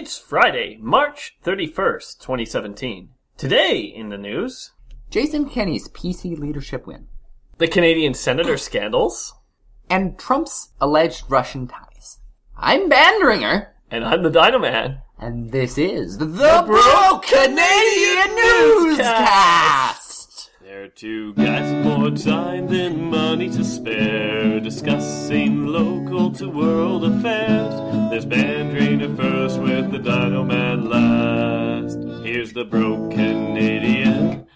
It's Friday, March 31st, 2017. Today in the news, Jason Kenney's PC leadership win. the Canadian senator scandals, And Trump's alleged Russian ties. I'm Bandringer. and I'm the Dino Man. And this is the Broke Canadian Newscast. There are two guys with more time than money to spare, discussing local to world affairs. There's Bandringer first with the Dino Man last. Here's the Broke Canadian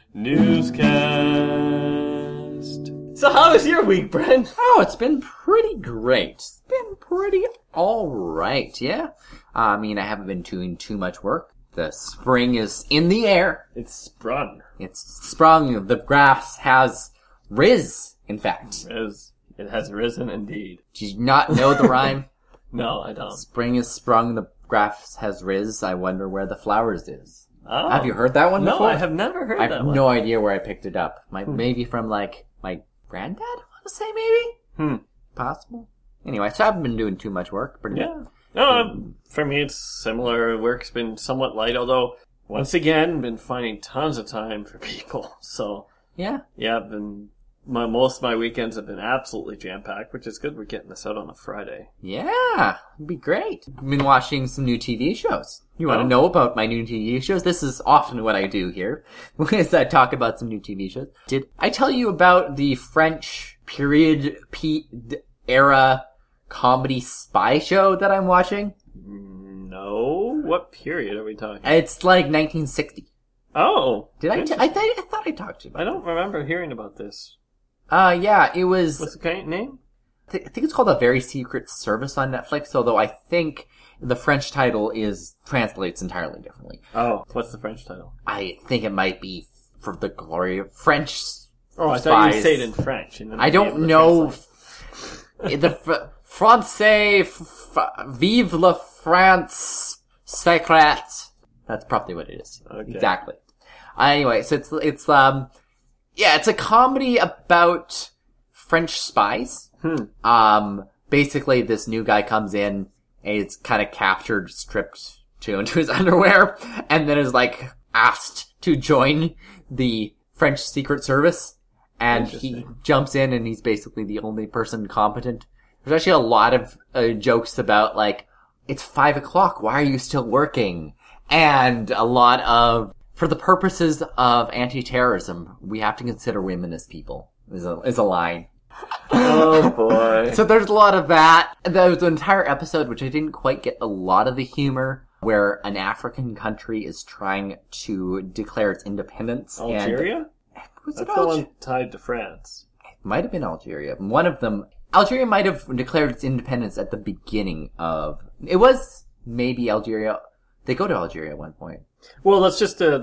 Newscast. So how was your week, Brent? Oh, it's been pretty great. It's been pretty alright, yeah. I mean, I haven't been doing too much work. The spring is in the air. It's sprung. It's sprung. The grass has riz, in fact. It has risen indeed. Do you not know the rhyme? No, I don't. Spring is sprung, the grass has riz. I wonder where the flowers is. Oh. Have you heard that one before? No, I have never heard I that have one. no idea where I picked it up. Maybe from, my granddad, I want to say, maybe? Possible. Anyway, so I haven't been doing too much work. Pretty Yeah. No, for me it's similar. Work's been somewhat light, although, once again, been finding tons of time for people. So, Yeah. yeah, most of my weekends have been absolutely jam-packed, which is good. We're getting this out on a Friday. Yeah. It'd be great. I've been watching some new TV shows. You want to know about my new TV shows? This is often what I do here, is I talk about some new TV shows. Did I tell you about the French period era comedy spy show that I'm watching? No? What period are we talking? It's like 1960. Oh. Did I thought I talked to you about I don't remember hearing about this. yeah, it was... What's the name? I think it's called A Very Secret Service on Netflix, although I think the French title translates entirely differently. Oh, what's the French title? I think it might be For the Glory of French Oh, I Spies. thought you say it in French. And then I don't know. The Francais, Vive la France Secrète. That's probably what it is. Okay. Exactly. Anyway, so it's it's a comedy about French spies. Basically this new guy comes in and is kind of captured, stripped into his underwear, and then is asked to join the French Secret Service. And he jumps in and he's basically the only person competent. There's actually a lot of jokes about it's 5 o'clock, why are you still working? And a lot of, for the purposes of anti-terrorism, we have to consider women as people, is a line. Oh boy. So there's a lot of that. There was an entire episode which I didn't quite get a lot of the humor, where an African country is trying to declare its independence. Algeria? Was That's it the one tied to France. Might have been Algeria. One of them, Algeria might have declared its independence at the beginning of, it was maybe Algeria. They go to Algeria at one point. Well, that's just main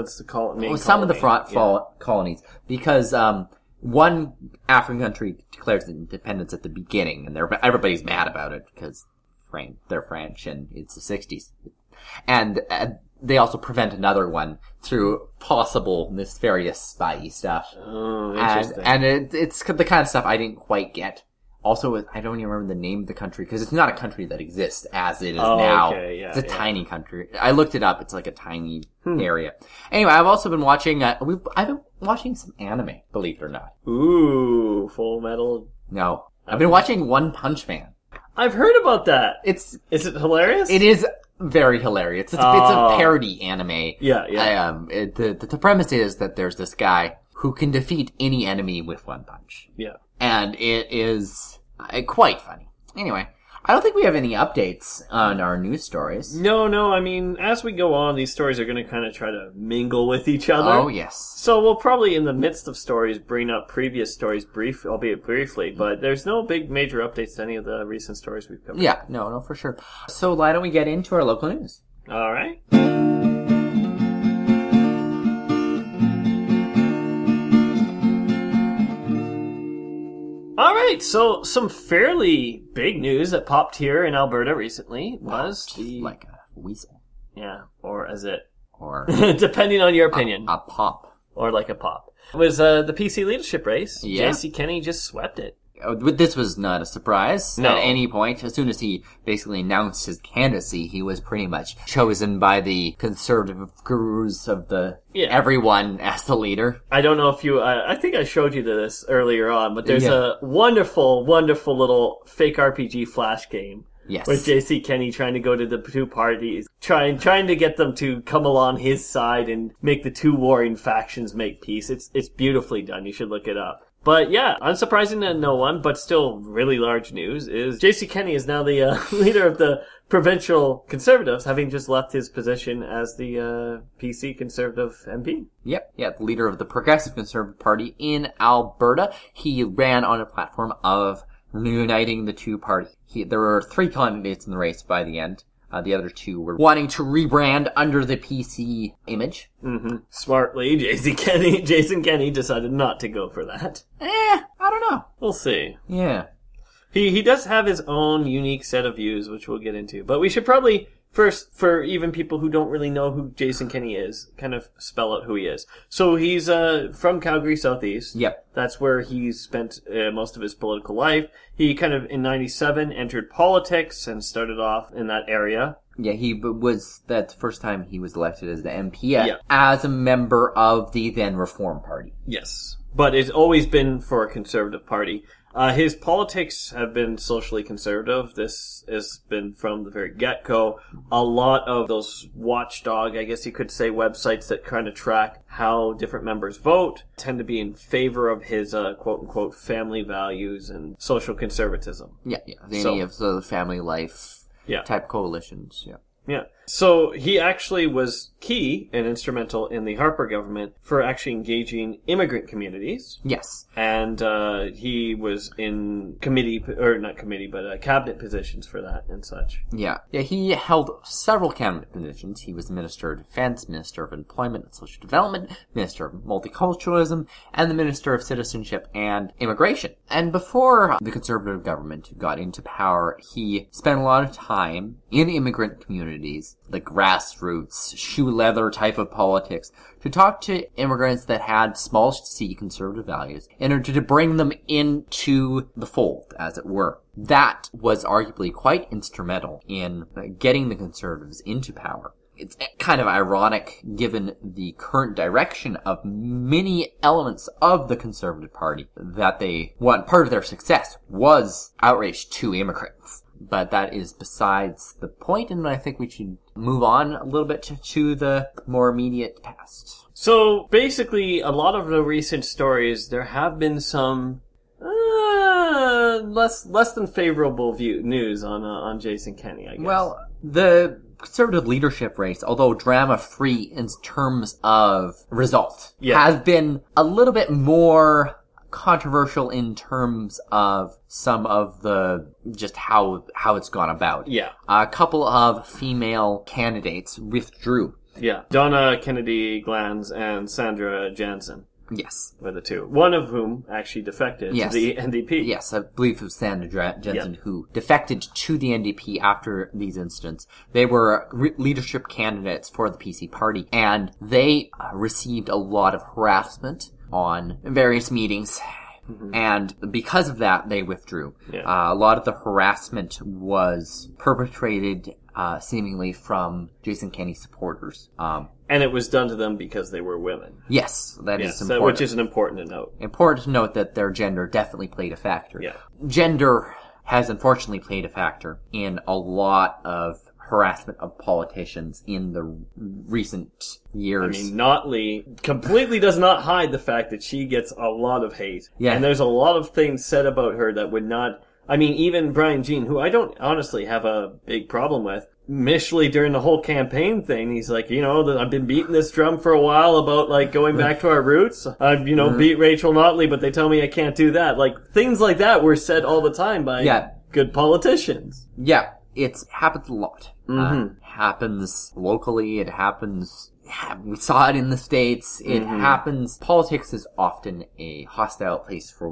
Some of the colony. colonies, because one African country declares independence at the beginning, and everybody's mad about it because they're French and it's the 60s, and they also prevent another one through possible nefarious spy stuff. Oh, interesting. And it's the kind of stuff I didn't quite get. Also, I don't even remember the name of the country, because it's not a country that exists as it is now. Okay, yeah, it's a tiny country. I looked it up. It's like a tiny area. Anyway, I've also been watching, I've been watching some anime, believe it or not. Ooh, Full Metal. No. I've been watching One Punch Man. I've heard about that. Is it hilarious? It is very hilarious. It's a parody anime. Yeah. The premise is that there's this guy who can defeat any enemy with one punch. Yeah. And it is quite funny. Anyway, I don't think we have any updates on our news stories. No. I mean, as we go on, these stories are going to kind of try to mingle with each other. Oh, yes. So we'll probably, in the midst of stories, bring up previous stories, albeit briefly. But there's no big major updates to any of the recent stories we've covered. Yeah, no, for sure. So why don't we get into our local news? All right. All right, so some fairly big news that popped here in Alberta recently was like a weasel. Yeah, or as it... Or... depending on your opinion. A pop. Or like a pop. It was the PC leadership race. Yeah. JC Kenney just swept it. This was not a surprise No. at any point. As soon as he basically announced his candidacy, he was pretty much chosen by the conservative gurus of everyone as the leader. I don't know if you, I think I showed you this earlier on, but there's a wonderful, wonderful little fake RPG flash game. Yes. With J.C. Kenney trying to go to the two parties, trying to get them to come along his side and make the two warring factions make peace. It's beautifully done. You should look it up. But yeah, unsurprising to no one, but still really large news, is J.C. Kenney is now the leader of the provincial Conservatives, having just left his position as the PC Conservative MP. Yep, yeah, the leader of the Progressive Conservative Party in Alberta. He ran on a platform of reuniting the two parties. There were 3 candidates in the race by the end. The other 2 were wanting to rebrand under the PC image. Mm-hmm. Smartly, Jason Kenney decided not to go for that. I don't know. We'll see. Yeah. He does have his own unique set of views, which we'll get into. But we should probably, first, for even people who don't really know who Jason Kenney is, kind of spell out who he is. So he's from Calgary Southeast. Yep. That's where he's spent most of his political life. He kind of, in 97, entered politics and started off in that area. Yeah, that's the first time he was elected as the MP as a member of the then Reform Party. Yes. But it's always been for a Conservative Party. His politics have been socially conservative. This has been from the very get-go. A lot of those watchdog, I guess you could say, websites that kind of track how different members vote tend to be in favor of his quote-unquote family values and social conservatism. Yeah. Any of the family life type coalitions, yeah. Yeah. So he actually was key and instrumental in the Harper government for actually engaging immigrant communities. Yes. And he was in cabinet positions for that and such. Yeah. Yeah, he held several cabinet positions. He was the Minister of Defense, Minister of Employment and Social Development, Minister of Multiculturalism, and the Minister of Citizenship and Immigration. And before the Conservative government got into power, he spent a lot of time in immigrant communities, the grassroots, shoe leather type of politics, to talk to immigrants that had small C conservative values in order to bring them into the fold, as it were. That was arguably quite instrumental in getting the Conservatives into power. It's kind of ironic given the current direction of many elements of the Conservative Party that part of their success was outreach to immigrants. But that is besides the point, and I think we should move on a little bit to the more immediate past. So, basically, a lot of the recent stories, there have been some less than favorable news on Jason Kenney, I guess. Well, the Conservative leadership race, although drama-free in terms of result, has been a little bit more controversial in terms of some of the just how it's gone about. Yeah. A couple of female candidates withdrew. Yeah. Donna Kennedy Glantz and Sandra Jansen. Yes. Were the two. One of whom actually defected to the NDP. Yes, I believe it was Sandra Jansen who defected to the NDP after these incidents. They were leadership candidates for the PC party, and they received a lot of harassment on various meetings. Mm-hmm. And because of that, they withdrew. Yeah. A lot of the harassment was perpetrated seemingly from Jason Kenney supporters. And it was done to them because they were women. Yes, that is important. Which is important to note. Important to note that their gender definitely played a factor. Yeah. Gender has unfortunately played a factor in a lot of harassment of politicians in the recent years. I mean, Notley completely does not hide the fact that she gets a lot of hate. Yeah. And there's a lot of things said about her that would not... I mean, even Brian Jean, who I don't honestly have a big problem with, initially during the whole campaign thing, he's like, I've been beating this drum for a while about, going back to our roots. I've, beat Rachel Notley, but they tell me I can't do that. Things like that were said all the time by good politicians. Yeah, it happens a lot. Mm-hmm. Happens locally, it happens... We saw it in the States. It happens. Politics is often a hostile place for women.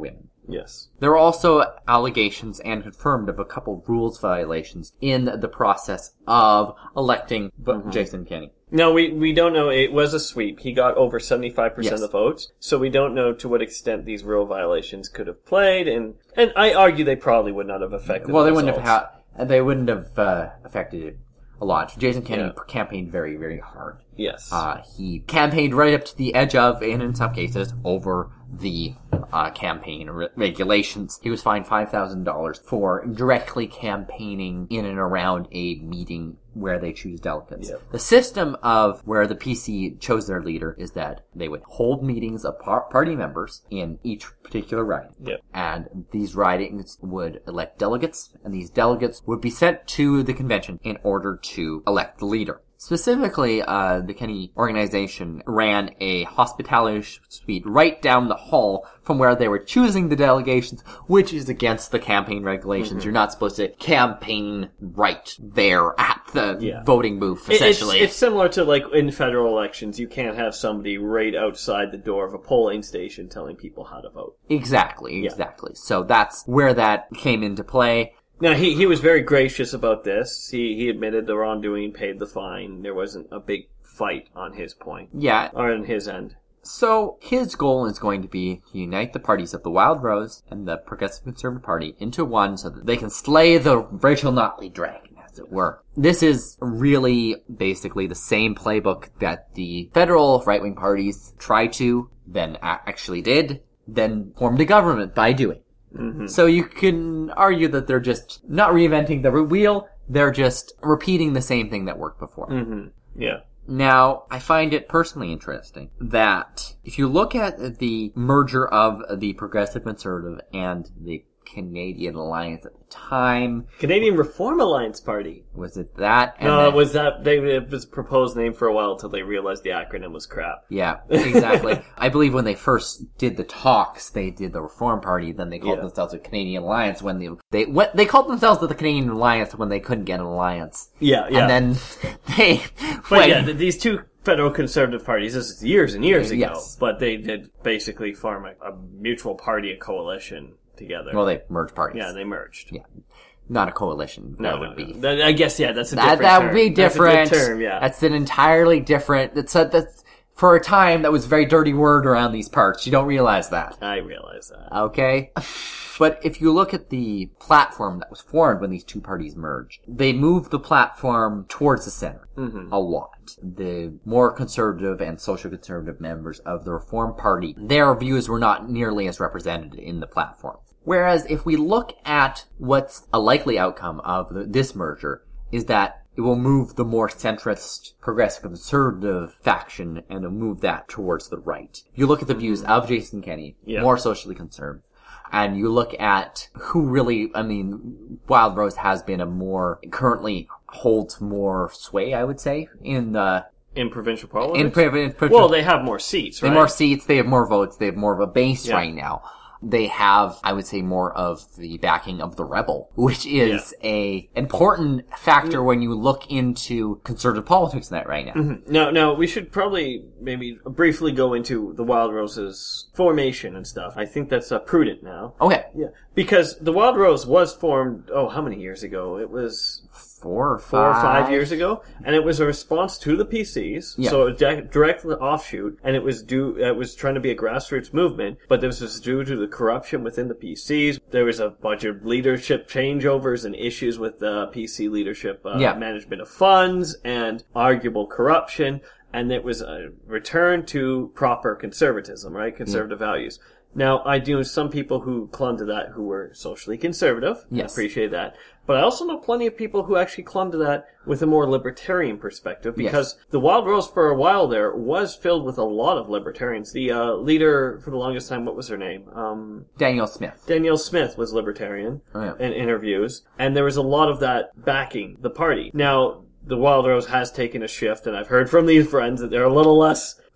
Yes. There were also allegations and confirmed of a couple rules violations in the process of electing Jason Kenney. No, we don't know. It was a sweep. He got over 75% of the votes, so we don't know to what extent these rule violations could have played, and I argue they probably would not have affected Well, the they results. wouldn't have affected it a lot. Jason Kenney campaigned very, very hard. Yes. He campaigned right up to the edge of, and in some cases, over the campaign regulations. He was fined $5,000 for directly campaigning in and around a meeting where they choose delegates. Yep. The system of where the PC chose their leader is that they would hold meetings of party members in each particular riding. Yep. And these ridings would elect delegates, and these delegates would be sent to the convention in order to elect the leader. Specifically, the Kenney organization ran a hospitality suite right down the hall from where they were choosing the delegations, which is against the campaign regulations. You're not supposed to campaign right there at the voting booth, essentially. It's similar to, like, in federal elections, you can't have somebody right outside the door of a polling station telling people how to vote. Exactly. So that's where that came into play. Now, he was very gracious about this. He admitted the wrongdoing, paid the fine. There wasn't a big fight on his point. Yeah. Or on his end. So, his goal is going to be to unite the parties of the Wild Rose and the Progressive Conservative Party into one so that they can slay the Rachel Notley dragon, as it were. This is really basically the same playbook that the federal right-wing parties tried to, then actually did, then formed a government by doing. Mm-hmm. So you can argue that they're just not reinventing the wheel, they're just repeating the same thing that worked before. Mm-hmm. Yeah. Now, I find it personally interesting that if you look at the merger of the Progressive Conservative and the Canadian Alliance at the time. Canadian Reform Alliance Party. Was it that? And no, it was that. It was a proposed name for a while until they realized the acronym was crap. Yeah, exactly. I believe when they first did the talks, they did the Reform Party, then they called themselves the Canadian Alliance they called themselves the Canadian Alliance when they couldn't get an alliance. Yeah. And then they... these two federal conservative parties, this is years and years ago, yes. But they did basically form a mutual party, a coalition together. Well, they merged parties. Yeah, they merged. Yeah. Not a coalition. That would be. I guess, that's a different term. That would be different. That's a good term, yeah. That's an entirely different... That's for a time, that was a very dirty word around these parts. You don't realize that. I realize that. Okay? But if you look at the platform that was formed when these two parties merged, they moved the platform towards the center a lot. The more conservative and social conservative members of the Reform Party, their views were not nearly as represented in the platform. Whereas if we look at what's a likely outcome of this merger, is that it will move the more centrist, progressive conservative faction and it'll move that towards the right. You look at the views of Jason Kenney, more socially conservative. And you look at who really, Wild Rose has been currently holds more sway, I would say, in provincial parliament? Well, they have more seats, right? They have more seats, they have more votes, they have more of a base right now. They have, I would say, more of the backing of the rebel, which is a important factor when you look into conservative politics in that right now. Mm-hmm. Now, we should probably maybe briefly go into the Wild Rose's formation and stuff. I think that's prudent now. Okay. Yeah. Because the Wild Rose was formed, how many years ago? It was... 4 or 5 years ago, and it was a response to the PCs, so a direct offshoot, and it was trying to be a grassroots movement, but this was due to the corruption within the PCs. There was a bunch of leadership changeovers and issues with the PC leadership, management of funds, and arguable corruption, and it was a return to proper conservatism, right? Conservative values. Now, I do know some people who clung to that who were socially conservative. Yes. I appreciate that. But I also know plenty of people who actually clung to that with a more libertarian perspective because the Wild Rose for a while there was filled with a lot of libertarians. The leader for the longest time, what was her name? Danielle Smith. Danielle Smith was libertarian in interviews. And there was a lot of that backing the party. Now, the Wild Rose has taken a shift, and I've heard from these friends that they're a little less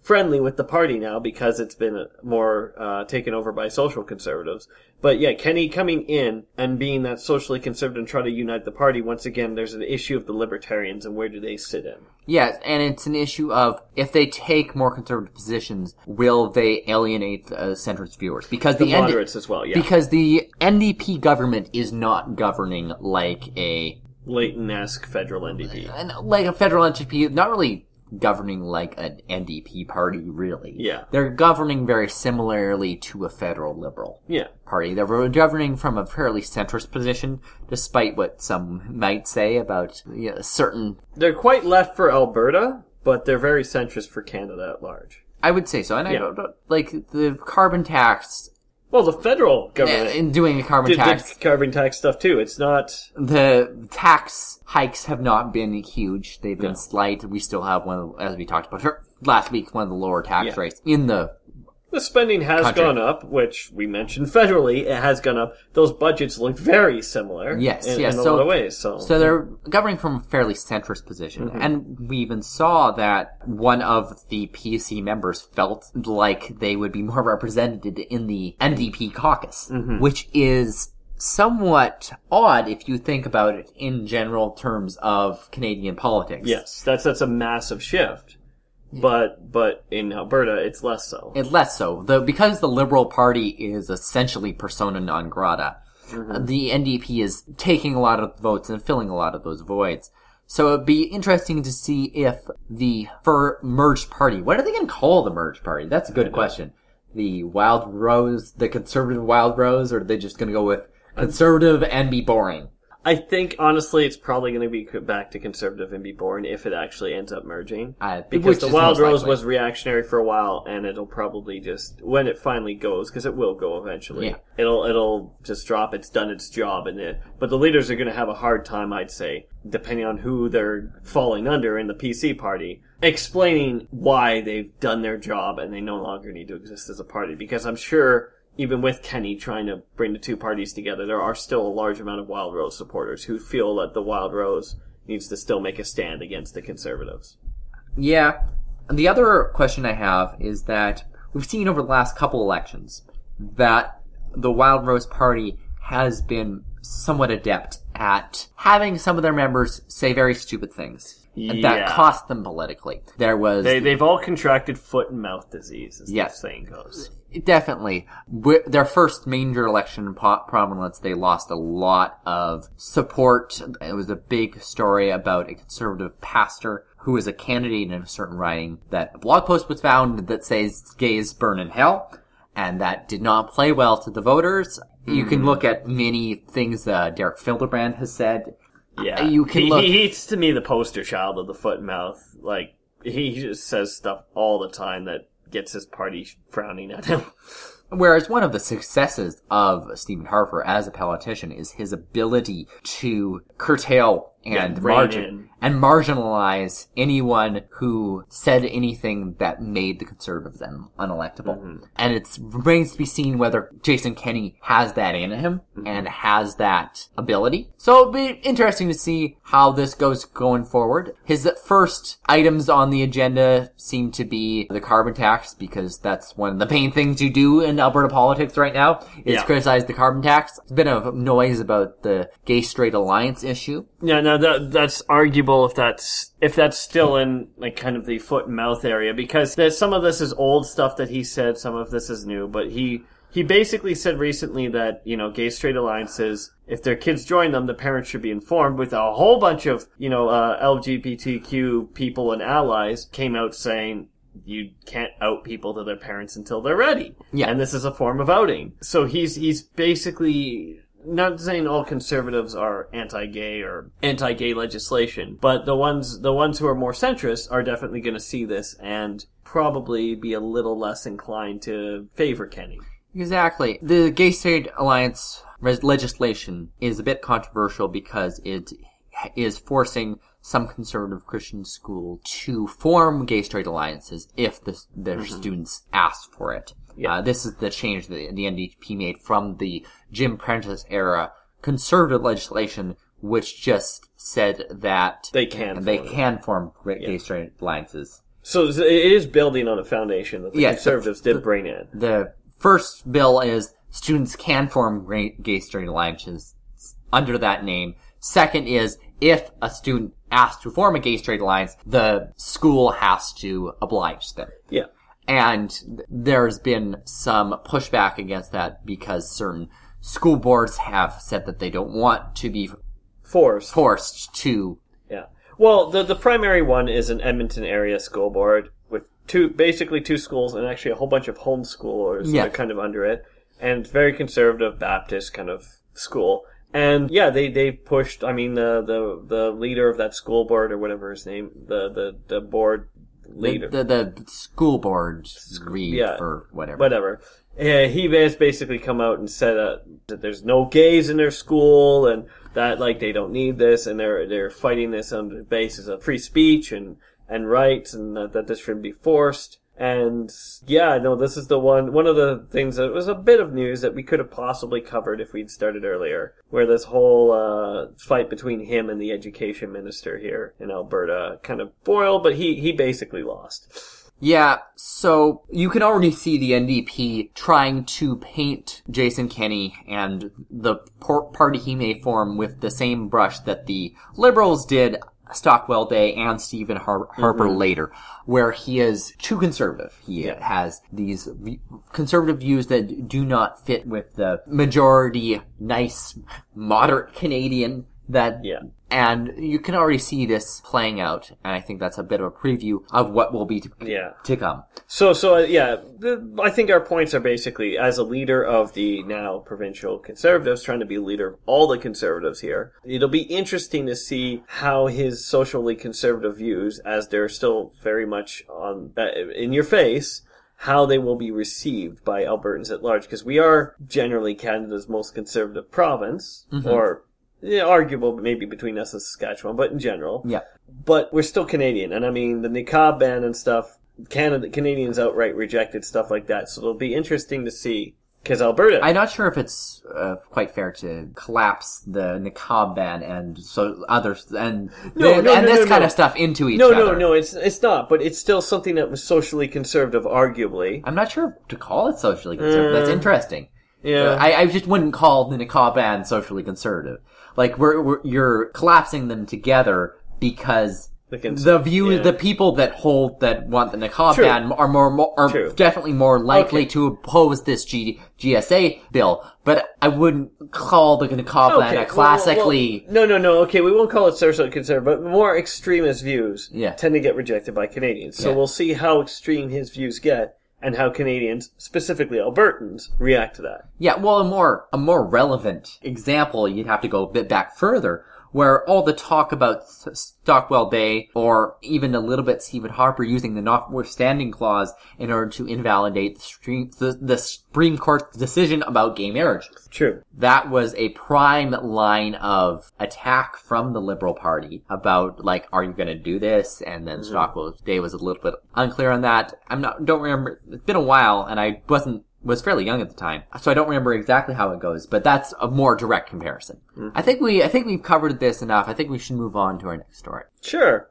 friendly with the party now because it's been more taken over by social conservatives. But yeah, Kenny coming in and being that socially conservative and try to unite the party, once again, there's an issue of the libertarians and where do they sit in. Yes, and it's an issue of if they take more conservative positions, will they alienate the centrist viewers? Because the moderates as well, yeah. Because the NDP government is not governing like a Leighton-esque federal NDP. Like a federal NDP, not really governing like an NDP party, really. Yeah. They're governing very similarly to a federal liberal party. They're governing from a fairly centrist position, despite what some might say about certain... They're quite left for Alberta, but they're very centrist for Canada at large. I would say so. And I don't like the carbon tax... Well, the federal government... in doing a carbon tax... did carbon tax stuff, too. It's not... The tax hikes have not been huge. They've been slight. We still have one, as we talked about last week, one of the lower tax rates in the... The spending has gone up, which we mentioned federally. It has gone up. Those budgets look very similar. Yes, in a lot of ways. So they're governing from a fairly centrist position. Mm-hmm. And we even saw that one of the PSC members felt like they would be more represented in the NDP caucus, which is somewhat odd if you think about it in general terms of Canadian politics. Yes, that's a massive shift. But in Alberta, it's less so. It's less so. Because the Liberal Party is essentially persona non grata, the NDP is taking a lot of votes and filling a lot of those voids. So it'd be interesting to see if the merged party, what are they going to call the merged party? That's a good question. The Wild Rose, the conservative Wild Rose, or are they just going to go with conservative and be boring? I think, honestly, it's probably going to be back to conservative and be boring if it actually ends up merging. Because the Wild Rose was reactionary for a while, and it'll probably just, when it finally goes, because it will go eventually, it'll just drop. It's done its job. But the leaders are going to have a hard time, I'd say, depending on who they're falling under in the PC party, explaining why they've done their job and they no longer need to exist as a party. Because I'm sure... Even with Kenny trying to bring the two parties together, there are still a large amount of Wild Rose supporters who feel that the Wild Rose needs to still make a stand against the Conservatives. Yeah. And the other question I have is that we've seen over the last couple elections that the Wild Rose Party has been somewhat adept at having some of their members say very stupid things. That cost them politically. They've all contracted foot and mouth disease, as the saying goes. Definitely. Their first major election prominence, they lost a lot of support. It was a big story about a conservative pastor who is a candidate in a certain riding. That a blog post was found that says gays burn in hell, and that did not play well to the voters. You can look at many things Derek Fildebrandt has said. Yeah, he's to me the poster child of the foot and mouth. Like, he just says stuff all the time that gets his party frowning at him. Whereas one of the successes of Stephen Harper as a politician is his ability to curtail and marginalize anyone who said anything that made the Conservatives unelectable. And it remains to be seen whether Jason Kenney has that in him and has that ability. So it'll be interesting to see how this goes going forward. His first items on the agenda seem to be the carbon tax, because that's one of the main things you do in Alberta politics right now, is criticize the carbon tax. There's been a noise about the gay-straight alliance issue. Yeah, no, that's arguable if that's still in like kind of the foot and mouth area, because some of this is old stuff that he said, some of this is new, but he basically said recently that, gay straight alliances, if their kids join them, the parents should be informed, with a whole bunch of, LGBTQ people and allies came out saying you can't out people to their parents until they're ready. Yeah. And this is a form of outing. So he's basically not saying all conservatives are anti-gay or anti-gay legislation, but the ones who are more centrist are definitely going to see this and probably be a little less inclined to favor Kenny. Exactly. The Gay Straight Alliance legislation is a bit controversial because it is forcing some conservative Christian school to form gay straight alliances if their students ask for it. Yeah. This is the change that the NDP made from the Jim Prentice era conservative legislation, which just said that they can form gay straight alliances. So it is building on a foundation that the Yes, Conservatives did bring in. The first bill is students can form gay straight alliances under that name. Second is if a student asks to form a gay straight alliance, the school has to oblige them. Yeah. And there's been some pushback against that because certain school boards have said that they don't want to be forced to. Yeah. Well, the primary one is an Edmonton area school board with basically two schools and actually a whole bunch of homeschoolers that are kind of under it, and very conservative Baptist kind of school. And yeah, they pushed. I mean, the leader of that school board or whatever his name, the board leader, the school board read or whatever. He has basically come out and said that there's no gays in their school and that like they don't need this, and they're fighting this on the basis of free speech and rights, and that this shouldn't be forced. And yeah, no, this is the one of the things that was a bit of news that we could have possibly covered if we'd started earlier, where this whole fight between him and the education minister here in Alberta kind of boiled, but he basically lost. Yeah, so you can already see the NDP trying to paint Jason Kenney and the party he may form with the same brush that the Liberals did Stockwell Day and Stephen Harper later, where he is too conservative. He has these conservative views that do not fit with the majority, nice, moderate Canadian and you can already see this playing out, and I think that's a bit of a preview of what will be to come. So I think our points are basically, as a leader of the now provincial Conservatives, trying to be a leader of all the Conservatives here, it'll be interesting to see how his socially conservative views, as they're still very much on in your face, how they will be received by Albertans at large, because we are generally Canada's most conservative province, or arguable maybe between us and Saskatchewan, but in general. Yeah. But we're still Canadian, and I mean, the niqab ban and stuff, Canadians outright rejected stuff like that, so it'll be interesting to see, because Alberta... I'm not sure if it's quite fair to collapse the niqab ban and so others, and this kind of stuff into each other. No, it's not, but it's still something that was socially conservative, arguably. I'm not sure to call it socially conservative. That's interesting. Yeah. I just wouldn't call the niqab ban socially conservative. Like, you're collapsing them together because the people that want the niqab ban are definitely more likely to oppose this GSA bill. But I wouldn't call the niqab ban a classically... No. Okay, we won't call it socially conservative, but more extremist views tend to get rejected by Canadians. So we'll see how extreme his views get, and how Canadians, specifically Albertans, react to that. Yeah, well, a more relevant example, you'd have to go a bit back further, where all the talk about Stockwell Day, or even a little bit Stephen Harper using the notwithstanding clause in order to invalidate the Supreme Court's decision about gay marriage. True. That was a prime line of attack from the Liberal Party about, like, are you going to do this? And then Stockwell Day was a little bit unclear on that. Don't remember. It's been a while, and I was fairly young at the time, so I don't remember exactly how it goes, but that's a more direct comparison. I think we've covered this enough. I think we should move on to our next story. Sure.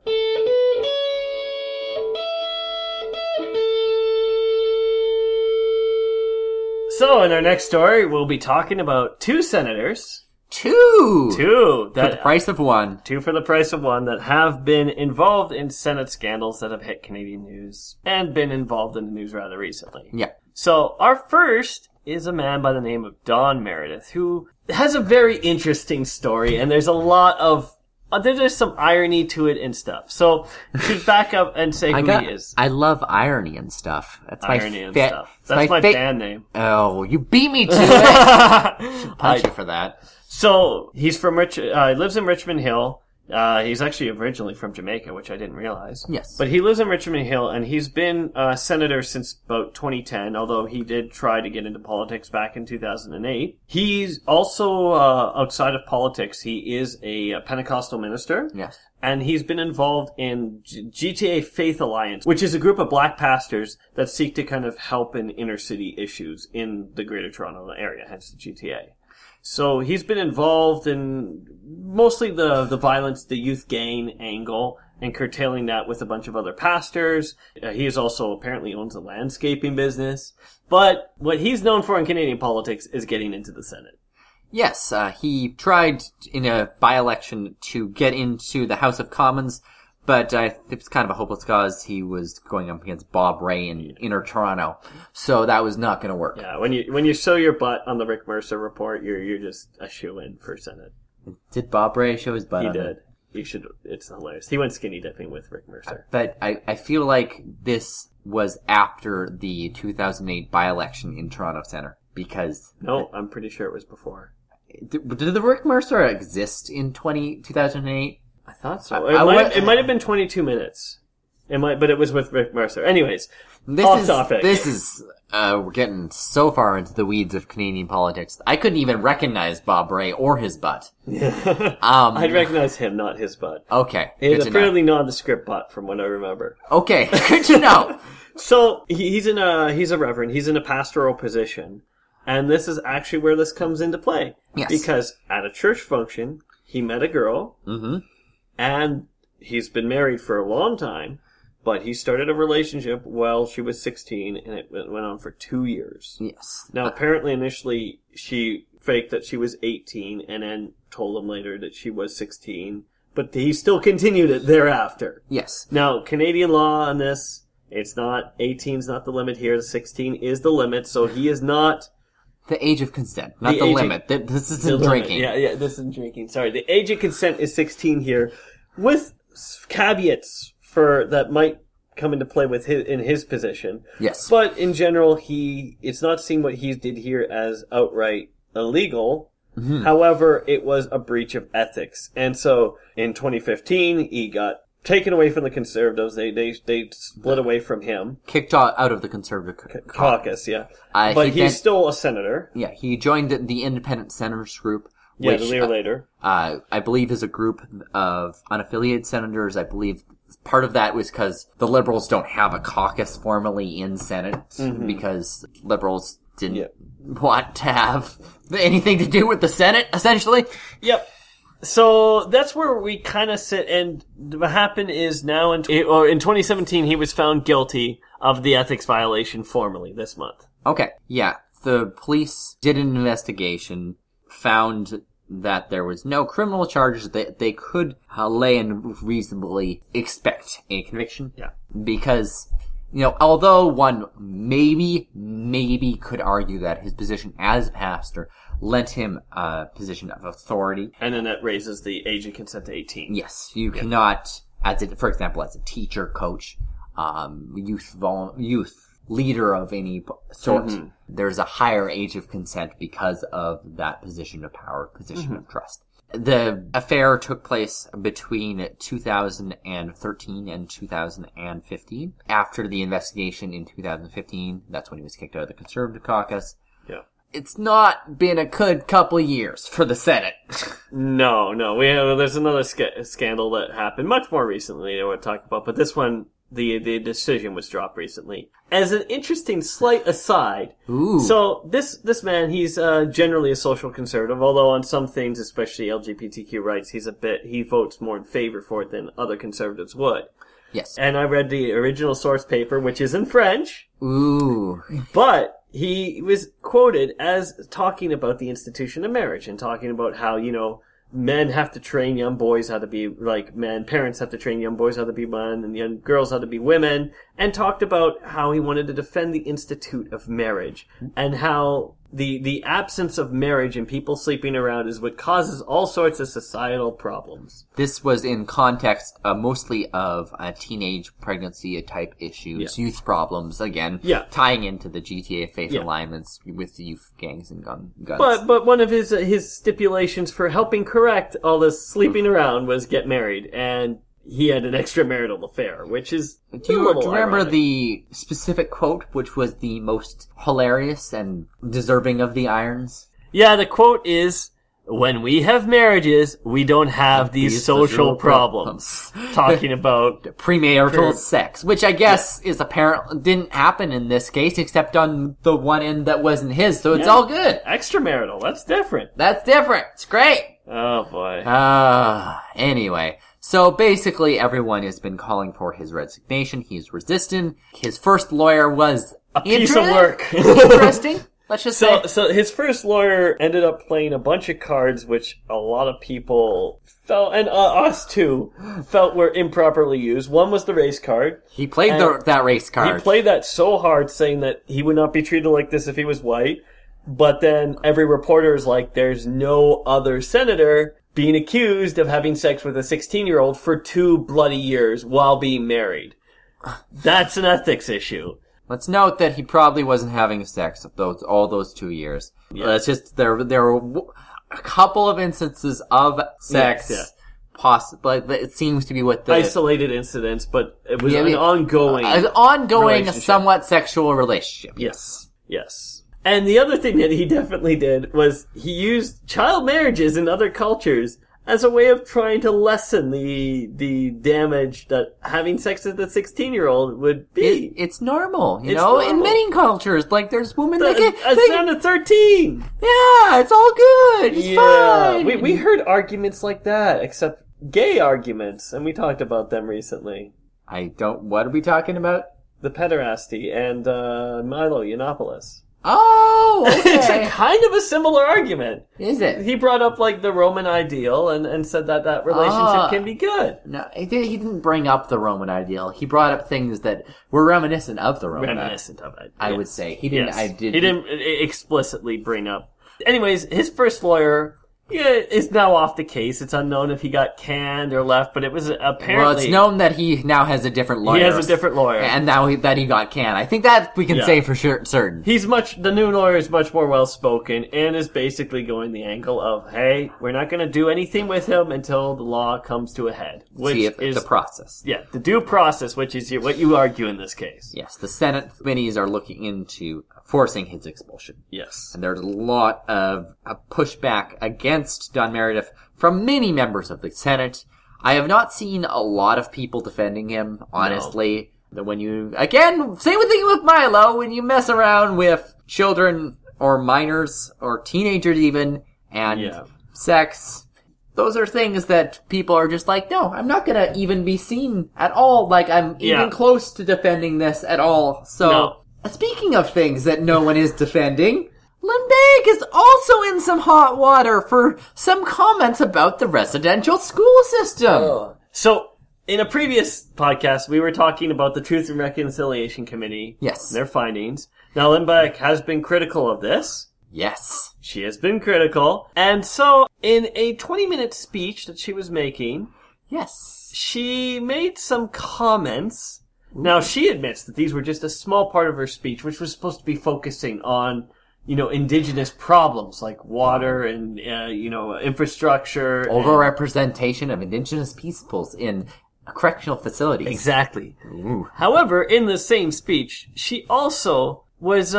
So, in our next story, we'll be talking about two senators. Two! For the price of one. Two for the price of one that have been involved in Senate scandals that have hit Canadian news and been involved in the news rather recently. Yeah. So, our first is a man by the name of Don Meredith, who has a very interesting story, and there's a lot of... there's some irony to it and stuff. So, to back up and say who he is. I love irony and stuff. That's irony and stuff. That's my band name. Oh, you beat me to it! Should punch you for that. So, he's from he lives in Richmond Hill. He's actually originally from Jamaica, which I didn't realize. Yes. But he lives in Richmond Hill, and he's been senator since about 2010, although he did try to get into politics back in 2008. He's also, outside of politics, he is a Pentecostal minister. Yes. And he's been involved in GTA Faith Alliance, which is a group of black pastors that seek to kind of help in inner city issues in the Greater Toronto area, hence the GTA. So he's been involved in mostly the violence, the youth gang angle, and curtailing that with a bunch of other pastors. He is also apparently owns a landscaping business. But what he's known for in Canadian politics is getting into the Senate. Yes, he tried in a by-election to get into the House of Commons, but it was kind of a hopeless cause. He was going up against Bob Rae in Inner Toronto, so that was not going to work. Yeah, when you show your butt on the Rick Mercer report, you're just a shoo-in for Senate. Did Bob Rae show his butt? He on did. it? You should. It's hilarious. He went skinny dipping with Rick Mercer. But I feel like this was after the 2008 by-election in Toronto Centre, because... No, I'm pretty sure it was before. Did the Rick Mercer exist in 2008? I thought so. It might have been 22 minutes. But it was with Rick Mercer. Anyways, off topic. This is we're getting so far into the weeds of Canadian politics. I couldn't even recognize Bob Rae or his butt. I'd recognize him, not his butt. Okay, It's a fairly nondescript butt, from what I remember. Okay, good to know. So he's a reverend. He's in a pastoral position, and this is actually where this comes into play. Yes, because at a church function, he met a girl, and he's been married for a long time. But he started a relationship while she was 16, and it went on for 2 years. Yes. Now, apparently, initially, she faked that she was 18, and then told him later that she was 16. But he still continued it thereafter. Yes. Now, Canadian law on this, it's not, 18 is not the limit here, 16 is the limit, so he is not... The age of consent, not the limit. This isn't drinking. Yeah, this isn't drinking. Sorry, the age of consent is 16 here, with caveats that might come into play with his position. Yes. But in general, it's not seen what he did here as outright illegal. Mm-hmm. However, it was a breach of ethics. And so in 2015, he got taken away from the Conservatives. They split away from him. Kicked out of the Conservative caucus, yeah. But he's still a senator. Yeah, he joined the Independent Senators group. Which, which, later. I believe is a group of unaffiliated senators. I believe part of that was because the Liberals don't have a caucus formally in Senate because Liberals didn't want to have anything to do with the Senate, essentially. Yep. So that's where we kind of sit, and what happened is now in 2017 he was found guilty of the ethics violation formally this month. Okay, yeah. The police did an investigation, found that there was no criminal charges that they could lay and reasonably expect a conviction. Yeah. Because, although one maybe could argue that his position as pastor lent him a position of authority. And then that raises the age of consent to 18. Yes. You cannot, for example, as a teacher, coach, youth leader of any sort, there's a higher age of consent because of that position of power, position of trust. The affair took place between 2013 and 2015. After the investigation in 2015, that's when he was kicked out of the Conservative caucus. Yeah. It's not been a good couple years for the Senate. No. There's another scandal that happened much more recently that we'll talk about, but this one, the decision was dropped recently. As an interesting slight aside, so this man, he's generally a social conservative, although on some things, especially LGBTQ rights, he votes more in favor for it than other conservatives would. Yes. And I read the original source paper, which is in French. Ooh. But he was quoted as talking about the institution of marriage and talking about how, men have to train young boys how to be like men, parents have to train young boys how to be men, and young girls how to be women, and talked about how he wanted to defend the institute of marriage, and how the absence of marriage and people sleeping around is what causes all sorts of societal problems. This was in context mostly of teenage pregnancy type issues, youth problems, again, tying into the GTA faith alignments with youth gangs and guns. But one of his stipulations for helping correct all this sleeping around was get married, and he had an extramarital affair, which is Do you remember the specific quote, which was the most hilarious and deserving of the irons? Yeah, the quote is, "When we have marriages, we don't have these social problems." Talking about premarital sex, which I guess is apparently didn't happen in this case, except on the one end that wasn't his, so it's all good. Extramarital, that's different. That's different. It's great. Oh boy. Anyway. So basically everyone has been calling for his resignation. He's resistant. His first lawyer was a piece of work. Interesting. Let's just say. So his first lawyer ended up playing a bunch of cards which a lot of people felt, and us too, felt were improperly used. One was the race card. He played that race card. He played that so hard, saying that he would not be treated like this if he was white. But then every reporter is like, there's no other senator being accused of having sex with a 16-year-old for 2 bloody years while being married. That's an ethics issue. Let's note that he probably wasn't having sex all those 2 years. Yeah. It's just there were a couple of instances of sex, possibly. It seems to be what the isolated incidents, but it was an ongoing, somewhat sexual relationship. Yes. And the other thing that he definitely did was he used child marriages in other cultures as a way of trying to lessen the damage that having sex with a 16-year-old would be. It's normal, you It's know? normal. In many cultures, like there's women that get... It's down to 13! Yeah, it's all good. It's fine. We heard arguments like that, except gay arguments, and we talked about them recently. What are we talking about? The pederasty and Milo Yiannopoulos. Oh, okay. It's a kind of a similar argument. Is it? He brought up like the Roman ideal and said that relationship can be good. No, he didn't bring up the Roman ideal. He brought up things that were reminiscent of the Roman Reminiscent of it. I yes. would say. He didn't. Yes. He didn't explicitly bring up. Anyways, his first lawyer is now off the case. It's unknown if he got canned or left, but it was apparently... Well, it's known that he now has a different lawyer. He has a different lawyer. And now that he got canned. I think that we can say for sure, certain. The new lawyer is much more well-spoken and is basically going the angle of, hey, we're not going to do anything with him until the law comes to a head. Which is the process. Yeah, the due process, which is what you argue in this case. Yes, the Senate committees are looking into forcing his expulsion. Yes. And there's a lot of pushback against Don Meredith from many members of the Senate. I have not seen a lot of people defending him, honestly. No. When you, again, same thing with Milo, when you mess around with children or minors or teenagers even, and sex, those are things that people are just like, no, I'm not gonna even be seen at all, like I'm even close to defending this at all. So, speaking of things that no one is defending, Lindbergh is also in some hot water for some comments about the residential school system. So, in a previous podcast, we were talking about the Truth and Reconciliation Committee. Yes. And their findings. Now, Lindbergh has been critical of this. Yes. She has been critical. And so, in a 20-minute speech that she was making, she made some comments. Now, she admits that these were just a small part of her speech, which was supposed to be focusing on, indigenous problems like water and, infrastructure. Overrepresentation of indigenous peoples in correctional facilities. Exactly. Ooh. However, in the same speech, she also was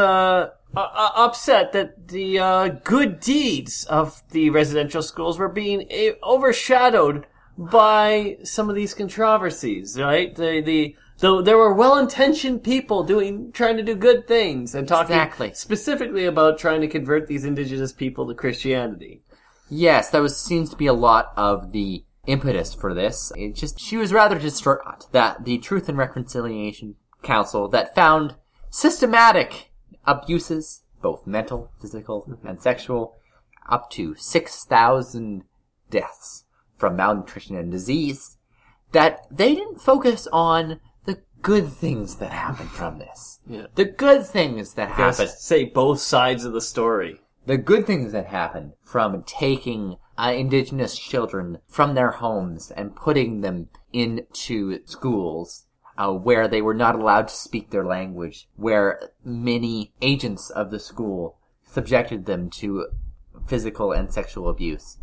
upset that the good deeds of the residential schools were being overshadowed by some of these controversies, right? Though there were well-intentioned people trying to do good things and talking specifically about trying to convert these indigenous people to Christianity. Yes, seems to be a lot of the impetus for this. She was rather distraught that the Truth and Reconciliation Council that found systematic abuses, both mental, physical, and sexual, up to 6,000 deaths from malnutrition and disease, that they didn't focus on the good things that happened from this. Yeah. The good things that happened. Say both sides of the story. The good things that happened from taking indigenous children from their homes and putting them into schools where they were not allowed to speak their language, where many agents of the school subjected them to physical and sexual abuse.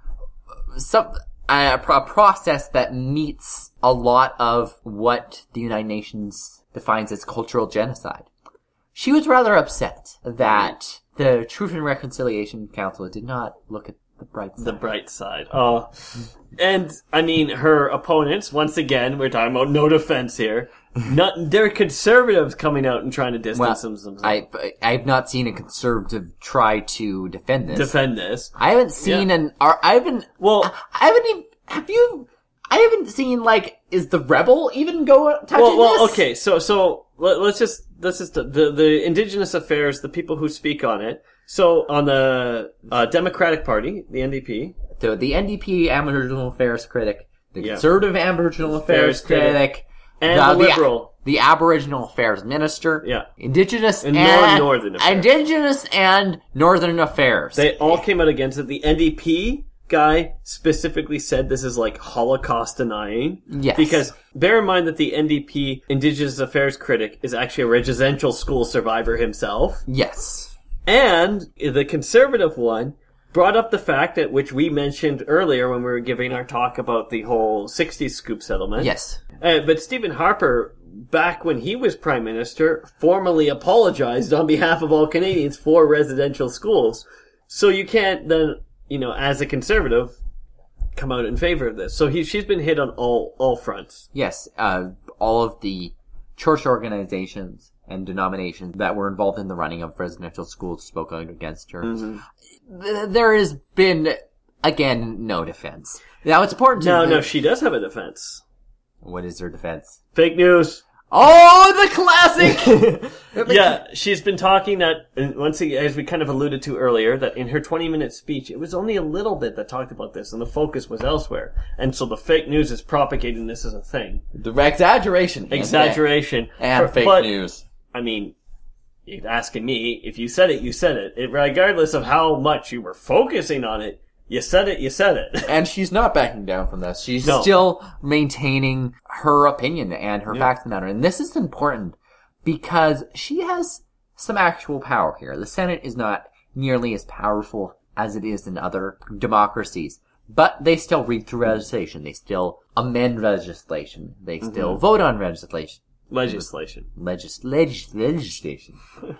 A process that meets a lot of what the United Nations defines as cultural genocide. She was rather upset that the Truth and Reconciliation Council did not look at the bright side. The bright side. Oh. And, her opponents, once again, we're talking about no defense here. They're conservatives coming out and trying to distance themselves. I've not seen a conservative try to defend this. Defend this. I haven't seen I haven't seen, like, is the Rebel even touching Well, this? okay, so let's just the Indigenous Affairs, the people who speak on it. So on the Democratic Party, the NDP, So the NDP Aboriginal Affairs critic, the Yeah. Conservative Aboriginal Affairs critic, and the Liberal. the Aboriginal Affairs Minister, Yeah. Indigenous And and Northern Affairs. Indigenous and Northern Affairs. They all came out against it. The NDP guy specifically said this is like Holocaust denying. Yes. Because bear in mind that the NDP Indigenous Affairs critic is actually a residential school survivor himself. Yes. And the conservative one brought up the fact that, which we mentioned earlier when we were giving our talk about the whole 60s scoop settlement. Yes. But Stephen Harper, back when he was Prime Minister, formally apologized on behalf of all Canadians for residential schools. So you can't then, as a conservative, come out in favor of this. So she's been hit on all fronts. Yes. All of the church organizations and denominations that were involved in the running of residential schools spoke out against her. Mm-hmm. There has been, again, no defense. Now, it's important to... No, she does have a defense. What is her defense? Fake news. Oh, the classic! Yeah, she's been talking that, once again, as we kind of alluded to earlier, that in her 20-minute speech, it was only a little bit that talked about this, and the focus was elsewhere. And so the fake news is propagating this as a thing. The exaggeration. Exaggeration. And fake but, news. I mean, you're asking me, if you said it, you said it. Regardless of how much you were focusing on it, you said it, you said it. And she's not backing down from this. She's No. still maintaining her opinion and her facts in the matter. And this is important because she has some actual power here. The Senate is not nearly as powerful as it is in other democracies. But they still read through legislation. They still amend legislation. They still vote on legislation. Legislation. Legislation.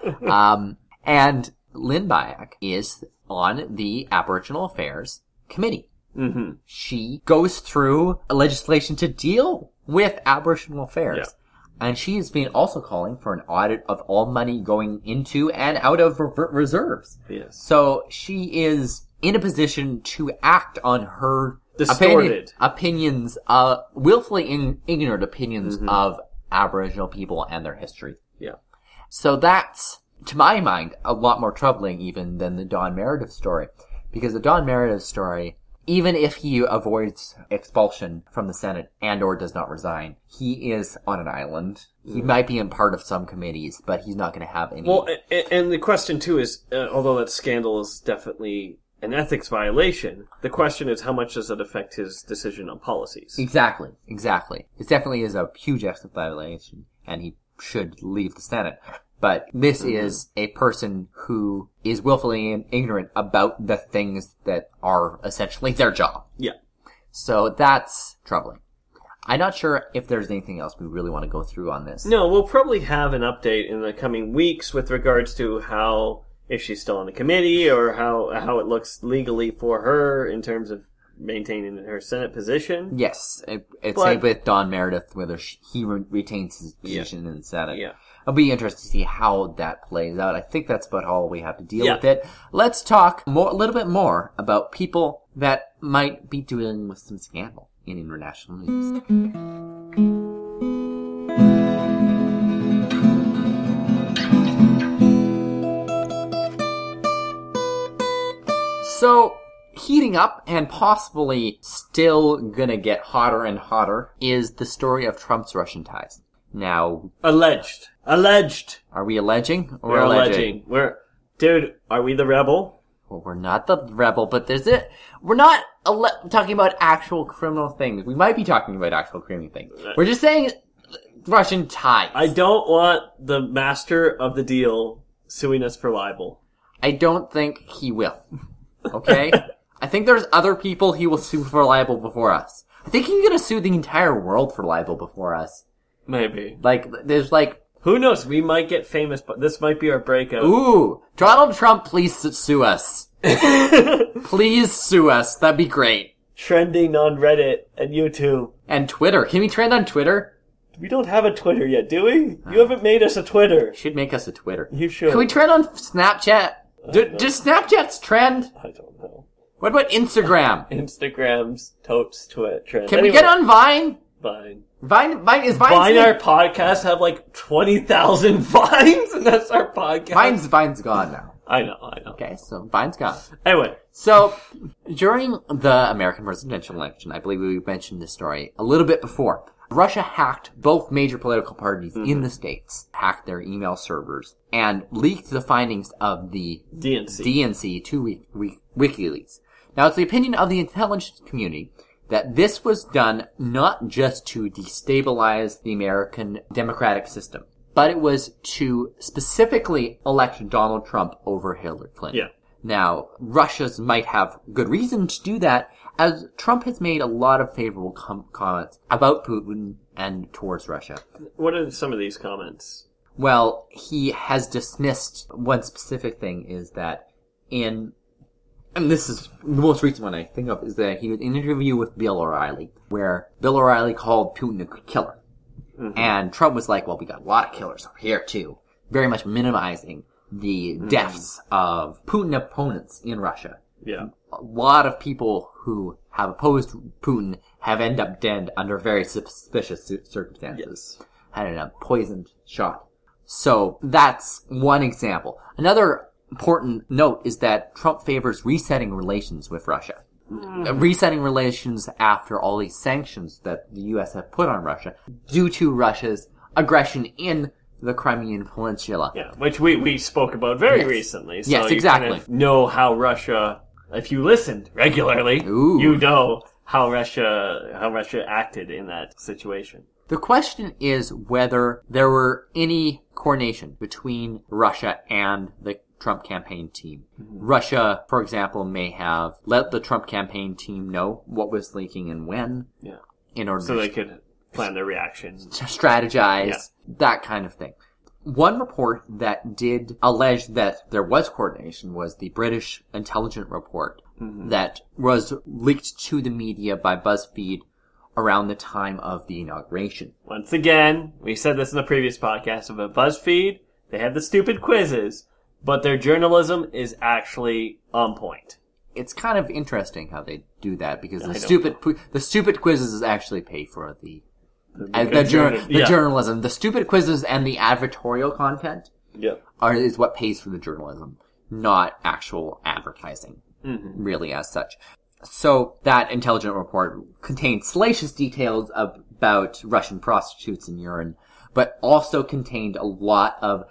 And Lynn Bayek is on the Aboriginal Affairs Committee. Mm-hmm. She goes through legislation to deal with Aboriginal affairs. Yeah. And she has been also calling for an audit of all money going into and out of reserves. Yes. So she is in a position to act on her Distorted. opinions, willfully ignorant opinions of Aboriginal people and their history. Yeah. So that's, to my mind, a lot more troubling even than the Don Meredith story. Because the Don Meredith story, even if he avoids expulsion from the Senate and or does not resign, he is on an island. He might be in part of some committees, but he's not going to have any... Well, and the question too is, although that scandal is definitely an ethics violation, the question is how much does it affect his decision on policies? Exactly. It definitely is a huge ethics violation, and he should leave the Senate. But this is a person who is willfully ignorant about the things that are essentially their job. Yeah. So that's troubling. I'm not sure if there's anything else we really want to go through on this. No, we'll probably have an update in the coming weeks with regards to how, if she's still on the committee, or how it looks legally for her in terms of maintaining her Senate position. Yes. It's same with Don Meredith, whether he retains his position in the Senate. Yeah. I'll be interested to see how that plays out. I think that's about all we have to deal with it. Let's talk a little bit more about people that might be dealing with some scandal in international news. So, heating up and possibly still gonna get hotter and hotter is the story of Trump's Russian ties. Now, Alleged. are we alleging or We're alleging? alleging. Dude, are we the rebel? Well, we're not the rebel, but we're not talking about actual criminal things. We might be talking about actual criminal things. We're just saying Russian ties. I don't want the master of the deal suing us for libel. I don't think he will. Okay? I think there's other people he will sue for libel before us. I think he's gonna sue the entire world for libel before us. Maybe. Who Who knows? We might get famous, but this might be our breakout. Ooh, Donald Trump, please sue us. Please sue us. That'd be great. Trending on Reddit and YouTube. And Twitter. Can we trend on Twitter? We don't have a Twitter yet, do we? You haven't made us a Twitter. Should make us a Twitter. You should. Can we trend on Snapchat? Does Snapchat's trend? I don't know. What about Instagram? Instagram's totes Twitter. Can we get on Vine? Vine? Is Vine, our podcast, have like 20,000 vines, and that's our podcast. Vine's gone now. I know. Okay, so Vine's gone. Anyway. So, during the American presidential election, I believe we mentioned this story a little bit before, Russia hacked both major political parties in the States, hacked their email servers, and leaked the findings of the DNC to WikiLeaks. Now, it's the opinion of the intelligence community that this was done not just to destabilize the American democratic system, but it was to specifically elect Donald Trump over Hillary Clinton. Yeah. Now, Russia's might have good reason to do that, as Trump has made a lot of favorable comments about Putin and towards Russia. What are some of these comments? Well, he has dismissed one specific thing is that and this is the most recent one I think of, is that he was in an interview with Bill O'Reilly, where Bill O'Reilly called Putin a killer. Mm-hmm. And Trump was like, well, we got a lot of killers over here, too. Very much minimizing the deaths of Putin opponents in Russia. Yeah. A lot of people who have opposed Putin have ended up dead under very suspicious circumstances. Yes. Had a poisoned shot. So that's one example. Another important note is that Trump favors resetting relations with Russia. Resetting relations after all these sanctions that the U.S. have put on Russia due to Russia's aggression in the Crimean Peninsula. Yeah, which we spoke about very recently. So yes, exactly. You kind of know how Russia, if you listened regularly, you know how Russia acted in that situation. The question is whether there were any coordination between Russia and the Trump campaign team. Mm-hmm. Russia, for example, may have let the Trump campaign team know what was leaking and when. Yeah. In order so they could plan their reactions. To strategize, that kind of thing. One report that did allege that there was coordination was the British intelligence report that was leaked to the media by BuzzFeed around the time of the inauguration. Once again, we said this in the previous podcast about BuzzFeed. They have the stupid quizzes, but their journalism is actually on point. It's kind of interesting how they do that, because the stupid quizzes actually pay for the journalism. The stupid quizzes and the advertorial content is what pays for the journalism, not actual advertising, really, as such. So that intelligence report contained salacious details about Russian prostitutes and urine, but also contained a lot of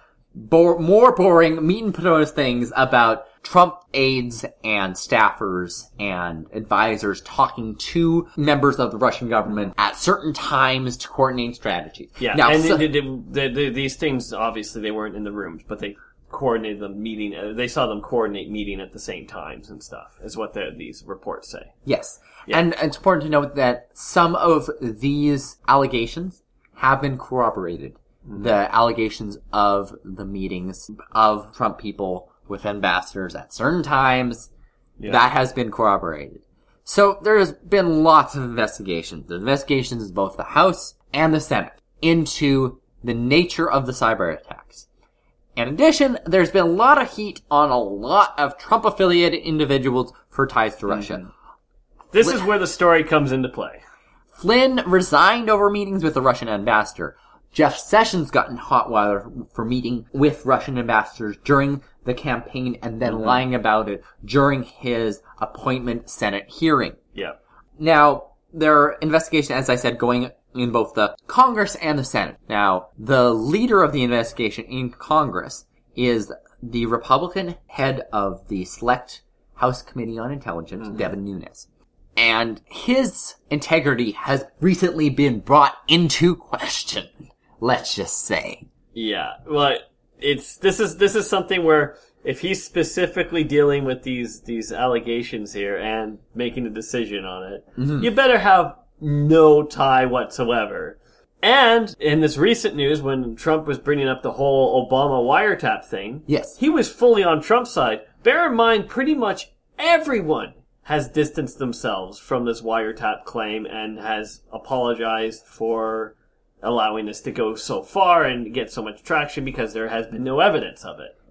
more boring, meat and potatoes things about Trump aides and staffers and advisors talking to members of the Russian government at certain times to coordinate strategies. Yeah, now, and these things, obviously, they weren't in the rooms, but they coordinated the meeting. They saw them coordinate meeting at the same times and stuff, is what these reports say. Yes. Yeah. And it's important to note that some of these allegations have been corroborated. Mm-hmm. The allegations of the meetings of Trump people with ambassadors at certain times, that has been corroborated. So there's been lots of investigations. The investigations of both the House and the Senate into the nature of the cyber attacks. In addition, there's been a lot of heat on a lot of Trump-affiliated individuals for ties to Russia. This is where the story comes into play. Flynn resigned over meetings with the Russian ambassador. Jeff Sessions got in hot water for meeting with Russian ambassadors during the campaign and then lying about it during his appointment Senate hearing. Yeah. Now, there are investigations, as I said, going in both the Congress and the Senate. Now, the leader of the investigation in Congress is the Republican head of the Select House Committee on Intelligence, Devin Nunes. And his integrity has recently been brought into question. Let's just say. Yeah. Well, this is something where if he's specifically dealing with these allegations here and making a decision on it, you better have no tie whatsoever. And in this recent news, when Trump was bringing up the whole Obama wiretap thing, he was fully on Trump's side. Bear in mind, pretty much everyone has distanced themselves from this wiretap claim and has apologized for allowing this to go so far and get so much traction because there has been no evidence of it.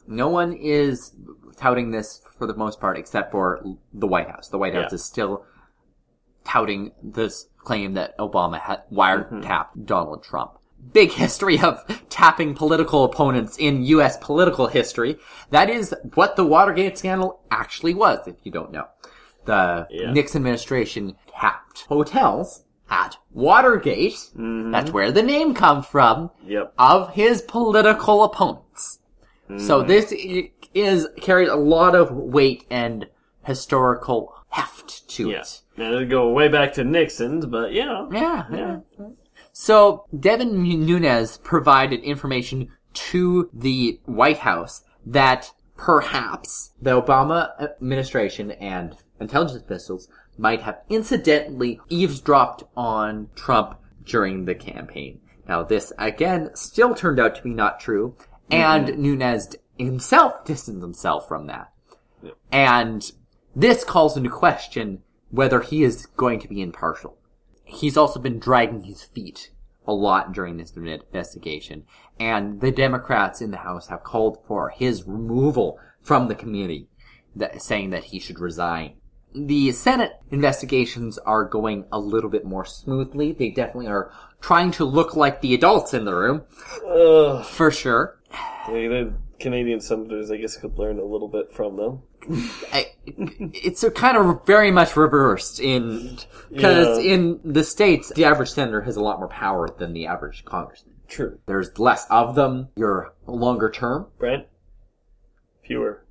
No one is touting this for the most part, except for the White House. The White House is still touting this claim that Obama had wiretapped Donald Trump. Big history of tapping political opponents in U.S. political history. That is what the Watergate scandal actually was, if you don't know. The Nixon administration tapped hotels at Watergate. That's where the name comes from. Of his political opponents. So this carries a lot of weight and historical heft to it. Now, it'll go way back to Nixon's, but Yeah. So, Devin Nunes provided information to the White House that perhaps the Obama administration and intelligence officials might have incidentally eavesdropped on Trump during the campaign. Now, this, again, still turned out to be not true, and Nunes himself distanced himself from that. And this calls into question whether he is going to be impartial. He's also been dragging his feet a lot during this investigation, and the Democrats in the House have called for his removal from the committee, saying that he should resign. The Senate investigations are going a little bit more smoothly. They definitely are trying to look like the adults in the room, for sure. The Canadian senators, I guess, could learn a little bit from them. It's a kind of very much reversed because in the States, the average senator has a lot more power than the average congressman. True. There's less of them. You're longer term. Brent? Fewer.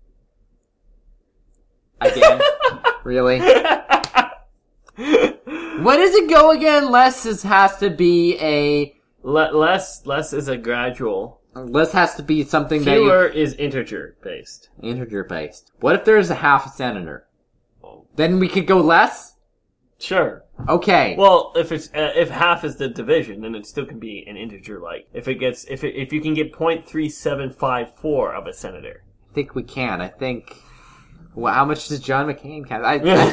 Again? Really? What does it go again? Less has to be a... Less is a gradual. Less has to be something Fewer is integer-based. Integer-based. What if there's a half a senator? Then we could go less? Sure. Okay. Well, if half is the division, then it still can be an integer. Like if you can get 0.3754 of a senator. I think we can. I think. Well, how much does John McCain count?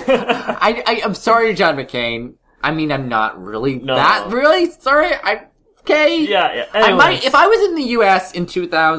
I'm sorry, John McCain. I mean, I'm not really that really sorry. Okay. Yeah. I might, if I was in the U.S. in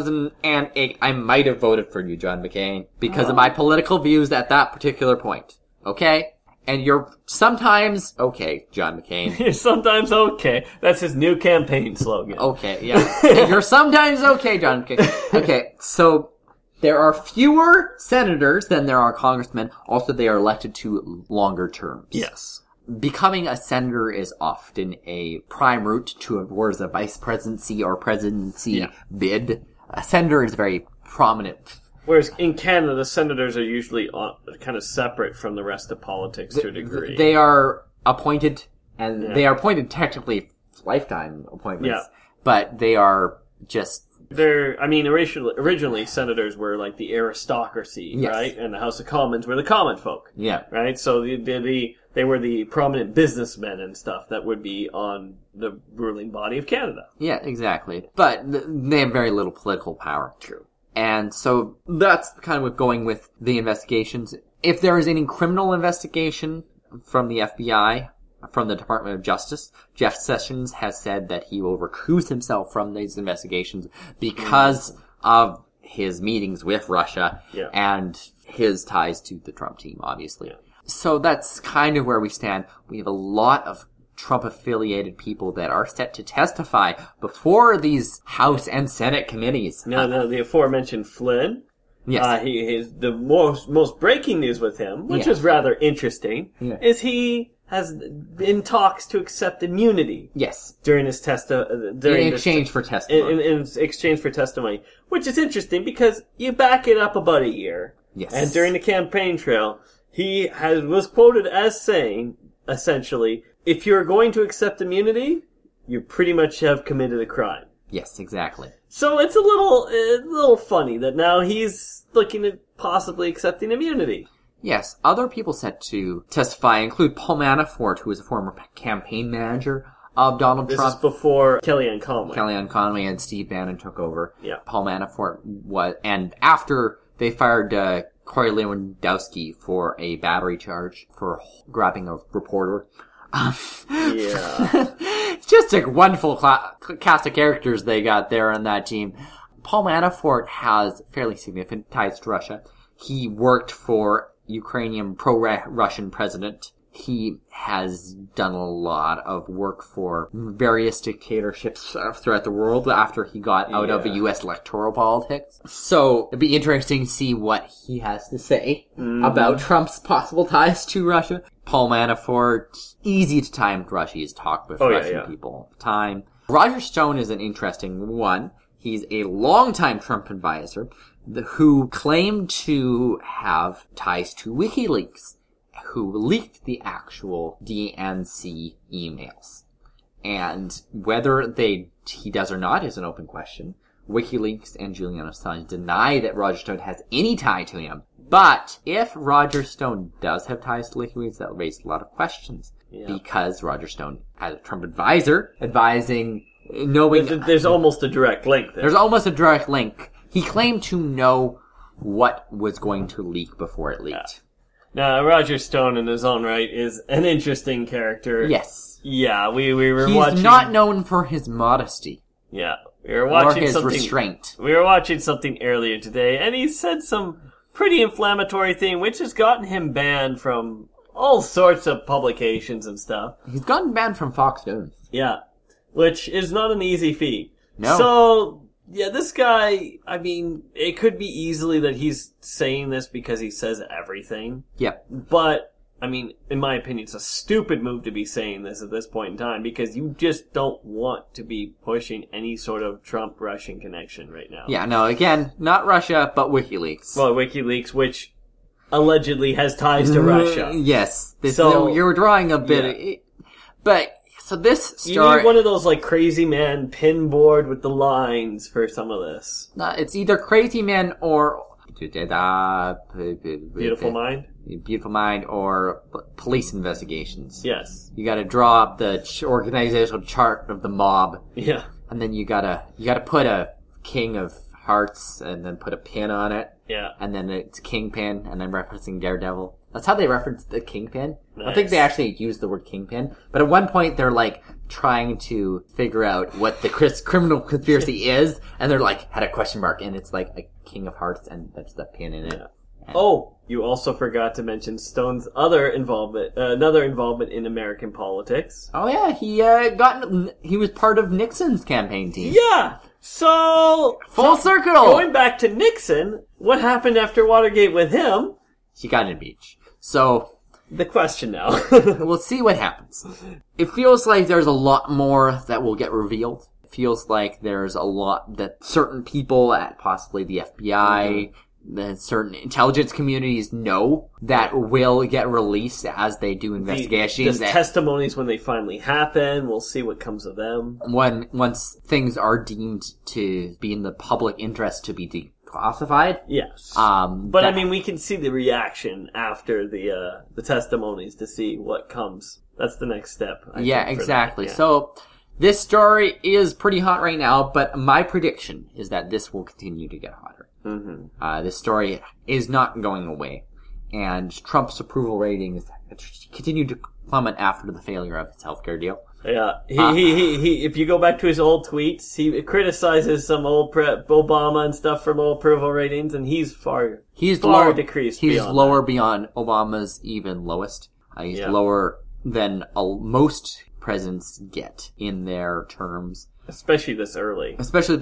2008, I might have voted for you, John McCain, because of my political views at that particular point. Okay? And you're sometimes okay, John McCain. You're sometimes okay. That's his new campaign slogan. Okay, yeah. You're sometimes okay, John McCain. Okay, so there are fewer senators than there are congressmen. Also, they are elected to longer terms. Yes. Becoming a senator is often a prime route towards a vice presidency or presidency bid. A senator is very prominent. Whereas in Canada, the senators are usually kind of separate from the rest of politics to a degree. They are appointed, and they are appointed technically lifetime appointments, but they are just... originally senators were like the aristocracy, right? And the House of Commons were the common folk. Yeah. Right? So they were the prominent businessmen and stuff that would be on the ruling body of Canada. Yeah, exactly. But they have very little political power. True. And so that's kind of what's going with the investigations. If there is any criminal investigation from the FBI, from the Department of Justice, Jeff Sessions has said that he will recuse himself from these investigations because of his meetings with Russia and his ties to the Trump team, obviously. Yeah. So that's kind of where we stand. We have a lot of Trump-affiliated people that are set to testify before these House and Senate committees. Now, the aforementioned Flynn. Yes. The most breaking news with him, which is rather interesting, is he has in talks to accept immunity. Yes. During his in exchange for testimony. In exchange for testimony. Which is interesting because you back it up about a year. Yes. And during the campaign trail, he was quoted as saying, essentially, if you're going to accept immunity, you pretty much have committed a crime. Yes, exactly. So it's a little funny that now he's looking at possibly accepting immunity. Yes, other people set to testify include Paul Manafort, who is a former campaign manager of Donald Trump. This is before Kellyanne Conway and Steve Bannon took over. Yeah. Paul Manafort and after they fired Corey Lewandowski for a battery charge for grabbing a reporter. Yeah. Just a wonderful cast of characters they got there on that team. Paul Manafort has fairly significant ties to Russia. He worked for Ukrainian pro-Russian president. He has done a lot of work for various dictatorships throughout the world after he got out of U.S. electoral politics. So it'd be interesting to see what he has to say about Trump's possible ties to Russia. Paul Manafort, easy to tie him to Russia. He's talked with Russian people all the time. Roger Stone is an interesting one. He's a longtime Trump advisor who claimed to have ties to WikiLeaks, who leaked the actual DNC emails. And whether he does or not is an open question. WikiLeaks and Julian Assange deny that Roger Stone has any tie to him. But if Roger Stone does have ties to WikiLeaks, that raises a lot of questions. Yeah. Because Roger Stone, as a Trump advisor, advising, knowing... There's almost a direct link there. There's almost a direct link. He claimed to know what was going to leak before it leaked. Yeah. Now, Roger Stone in his own right is an interesting character. Yes. Yeah, we were watching... He's not known for his modesty. Yeah. We were watching or his restraint. We were watching something earlier today, and he said some pretty inflammatory thing, which has gotten him banned from all sorts of publications and stuff. He's gotten banned from Fox News. Yeah. Which is not an easy feat. No. So... yeah, this guy, I mean, it could be easily that he's saying this because he says everything. Yep. But, I mean, in my opinion, it's a stupid move to be saying this at this point in time because you just don't want to be pushing any sort of Trump-Russian connection right now. Yeah, no, again, not Russia, but WikiLeaks. Well, WikiLeaks, which allegedly has ties to Russia. Yes. You're drawing a bit... Yeah. But... so this story... you need one of those, like, Crazy Man pin board with the lines for some of this. It's either Crazy Man or... Beautiful Mind? Beautiful Mind or police investigations. Yes. You gotta draw up the organizational chart of the mob. Yeah. And then you gotta put a King of Hearts and then put a pin on it. Yeah. And then it's Kingpin and then referencing Daredevil. That's how they reference the Kingpin. Nice. I think they actually use the word Kingpin. But at one point, they're, like, trying to figure out what the criminal conspiracy is. And they're, like, had a question mark. And it's, like, a King of Hearts. And that's the pin in it. Yeah. Oh, you also forgot to mention Stone's another involvement in American politics. Oh, yeah. He was part of Nixon's campaign team. Yeah! So... full circle! Going back to Nixon, what happened after Watergate with him? He got impeached. So... the question now. we'll see what happens. It feels like there's a lot more that will get revealed. It feels like there's a lot that certain people at possibly the FBI, that certain intelligence communities know that will get released as they do investigations. The testimonies when they finally happen, we'll see what comes of them. Once things are deemed to be in the public interest to be declassified. Yes. But I mean, we can see the reaction after the testimonies to see what comes. That's the next step. I think, exactly. Yeah. So this story is pretty hot right now, but my prediction is that this will continue to get hotter. Mm-hmm. This story is not going away, and Trump's approval ratings continue to plummet after the failure of his healthcare deal. Yeah, he. If you go back to his old tweets, he criticizes some old Obama and stuff for low approval ratings, and he's far decreased. He's lower beyond Obama's even lowest. He's lower than most presidents get in their terms, especially this early.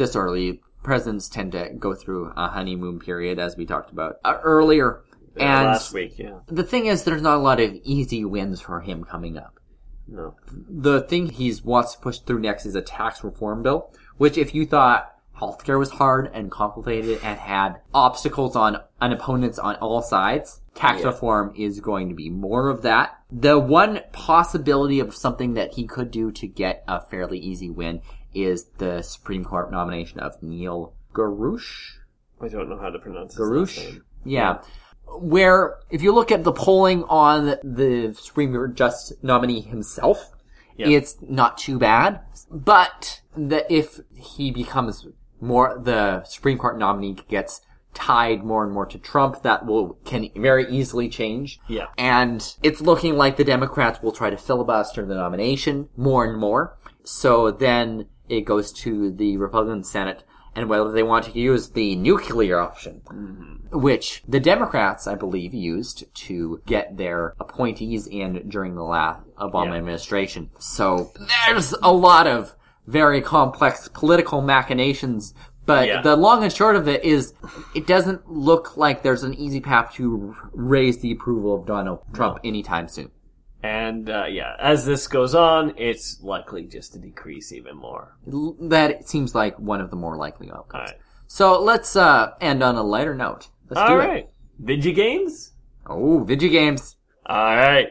Presidents tend to go through a honeymoon period, as we talked about earlier. And last week, yeah. The thing is, there's not a lot of easy wins for him coming up. No. The thing he wants to push through next is a tax reform bill, which if you thought healthcare was hard and complicated and had obstacles and opponents on all sides, tax reform is going to be more of that. The one possibility of something that he could do to get a fairly easy win is the Supreme Court nomination of Neil Garouche. I don't know how to pronounce his Garouche. last name. Yeah. Where, if you look at the polling on the Supreme Court Justice nominee himself, it's not too bad. But if he becomes the Supreme Court nominee gets tied more and more to Trump, that can very easily change. Yeah. And it's looking like the Democrats will try to filibuster the nomination more and more. So then it goes to the Republican Senate. and whether they want to use the nuclear option, which the Democrats, I believe, used to get their appointees in during the last Obama administration. So there's a lot of very complex political machinations, but the long and short of it is it doesn't look like there's an easy path to raise the approval of Donald Trump anytime soon. And, as this goes on, it's likely just to decrease even more. That seems like one of the more likely outcomes. All right. So let's end on a lighter note. Let's do it. All right. Video games? Oh, video games. All right.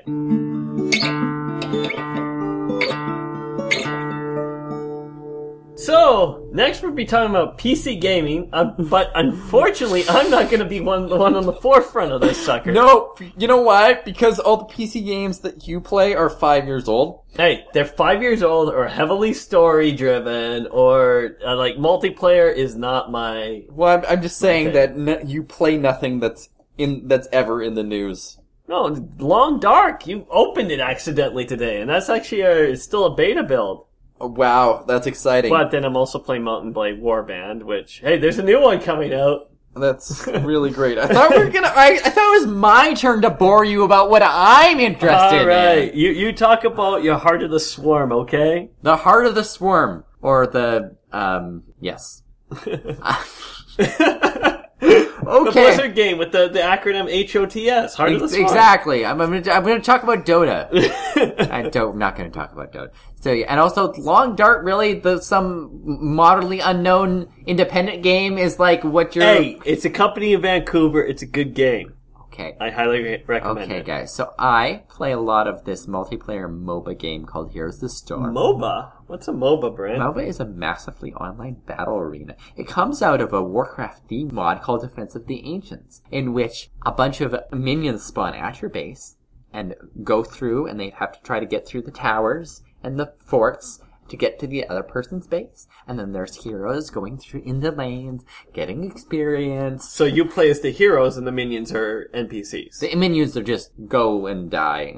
So, next we'll be talking about PC gaming, but unfortunately, I'm not going to be the one on the forefront of this sucker. No, you know why? Because all the PC games that you play are 5 years old. Hey, they're 5 years old, or heavily story-driven, or, multiplayer is not my... Well, I'm just saying that you play nothing that's ever in the news. No, Long Dark, you opened it accidentally today, and that's actually it's still a beta build. Oh, wow, that's exciting. But then I'm also playing Mountain Blade Warband, which, hey, there's a new one coming out. That's really great. I thought I thought it was my turn to bore you about what I'm interested in. Alright, you talk about your Heart of the Swarm, okay? The Heart of the Swarm, or the, yes. The Blizzard game with the acronym HOTS, Heart of the Swarm. Exactly. I'm going to talk about Dota. I'm not going to talk about Dota. So, and also, Long Dark, really, some moderately unknown independent game is like what you're... Hey, it's a company in Vancouver. It's a good game. Okay. I highly recommend it. Okay, guys. So I play a lot of this multiplayer MOBA game called Heroes of the Storm. MOBA? What's a MOBA, Brent? MOBA is a massively online battle arena. It comes out of a Warcraft theme mod called Defense of the Ancients, in which a bunch of minions spawn at your base and go through, and they have to try to get through the towers and the forts to get to the other person's base. And then there's heroes going through in the lanes, getting experience. So you play as the heroes and the minions are NPCs. The minions are just go and die,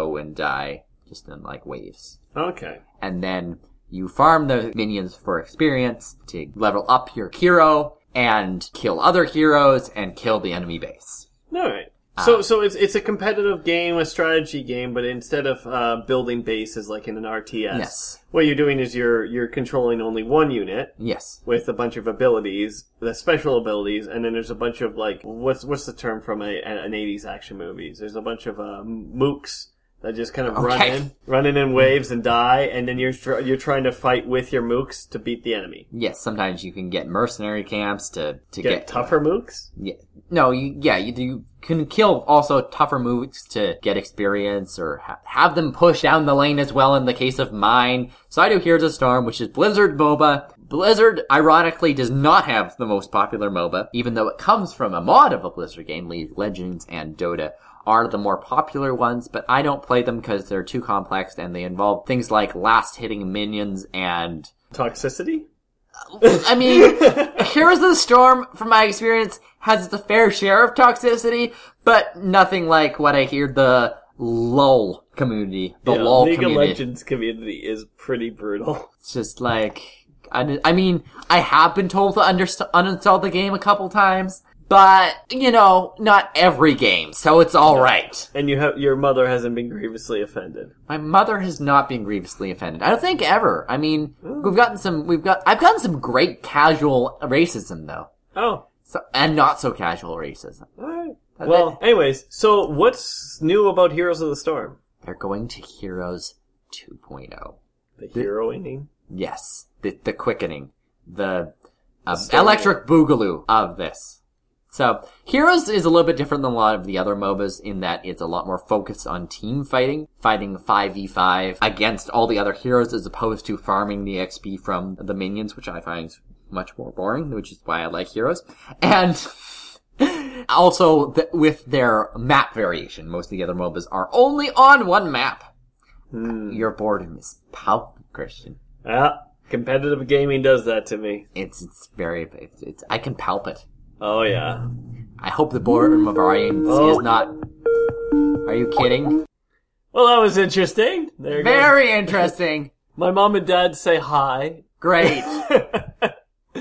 just in like waves. Okay. And then you farm the minions for experience to level up your hero and kill other heroes and kill the enemy base. Alright. So it's a competitive game, a strategy game, but instead of building bases like in an RTS, yes, what you're doing is you're controlling only one unit, yes, with a bunch of abilities, the special abilities, and then there's a bunch of what's the term from an 80s action movies? There's a bunch of mooks that just kind of running in waves and die, and then you're trying to fight with your mooks to beat the enemy. Yes, sometimes you can get mercenary camps to get tougher mooks. Yeah, no, you can kill also tougher mooks to get experience, or have them push down the lane as well. In the case of mine, so I do Heroes of the Storm, which is Blizzard MOBA. Blizzard, ironically, does not have the most popular MOBA, even though it comes from a mod of a Blizzard game. League of Legends and Dota are the more popular ones, but I don't play them because they're too complex and they involve things like last-hitting minions and... toxicity? I mean, Heroes of the Storm, from my experience, has its fair share of toxicity, but nothing like what I hear the LOL community, LOL League community. of Legends community is pretty brutal. It's just like... I mean, I have been told to uninstall the game a couple times, but, not every game, so it's alright. And your mother hasn't been grievously offended. My mother has not been grievously offended. I don't think ever. I mean, I've gotten some great casual racism, though. Oh. And not so casual racism. Alright. Well, anyways, so what's new about Heroes of the Storm? They're going to Heroes 2.0. The heroing? Yes. The quickening. The electric boogaloo of this. So, Heroes is a little bit different than a lot of the other MOBAs in that it's a lot more focused on team fighting 5v5 against all the other heroes as opposed to farming the XP from the minions, which I find much more boring, which is why I like Heroes. And also with their map variation, most of the other MOBAs are only on one map. Your boredom is palpable, Christian. Yeah, competitive gaming does that to me. It's I can palp it. Oh, yeah. I hope the boredom of our audience is not... Are you kidding? Well, that was interesting. There you go. Very interesting. My mom and dad say hi. Great.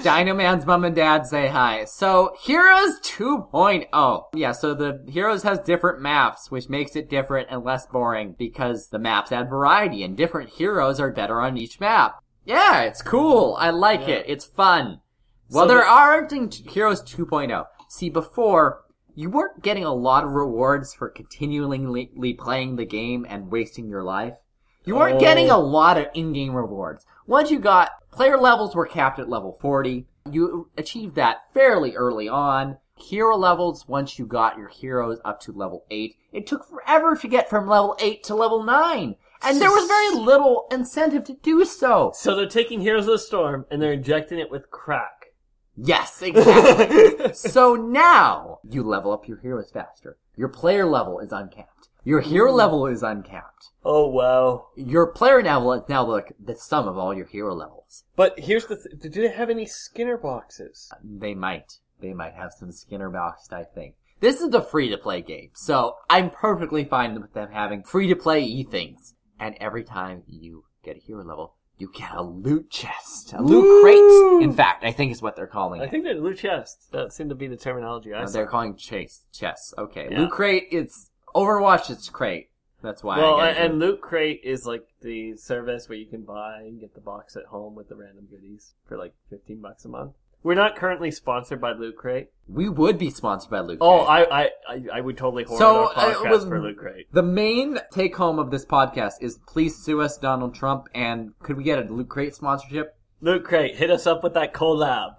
Dino Man's mom and dad say hi. So, Heroes 2.0. Yeah, so the Heroes has different maps, which makes it different and less boring because the maps add variety and different heroes are better on each map. Yeah, it's cool. I like it. It's fun. Well, there are Heroes 2.0. See, before, you weren't getting a lot of rewards for continually playing the game and wasting your life. You weren't getting a lot of in-game rewards. Once you got, player levels were capped at level 40. You achieved that fairly early on. Hero levels, once you got your heroes up to level 8, it took forever to get from level 8 to level 9. And there was very little incentive to do so. So they're taking Heroes of the Storm and they're injecting it with crack. Yes, exactly. So now, you level up your heroes faster. Your player level is uncapped. Your hero level is uncapped. Oh, wow. Your player level is now the sum of all your hero levels. But here's the do they have any Skinner boxes? They might. They might have some Skinner boxed, I think. This is a free-to-play game, so I'm perfectly fine with them having free-to-play things. And every time you get a hero level, you get a loot chest. A loot crate, in fact, I think is what they're calling it. I think they're loot chests. That seemed to be the terminology I saw. They're calling chests. Okay. Yeah. Loot crate, it's Overwatch, it's crate. That's why and Loot Crate is like the service where you can buy and get the box at home with the random goodies for like $15 a month. We're not currently sponsored by Loot Crate. We would be sponsored by Loot Crate. Oh, I would totally hoard our podcast for Loot Crate. The main take home of this podcast is please sue us, Donald Trump, and could we get a Loot Crate sponsorship? Loot Crate, hit us up with that collab.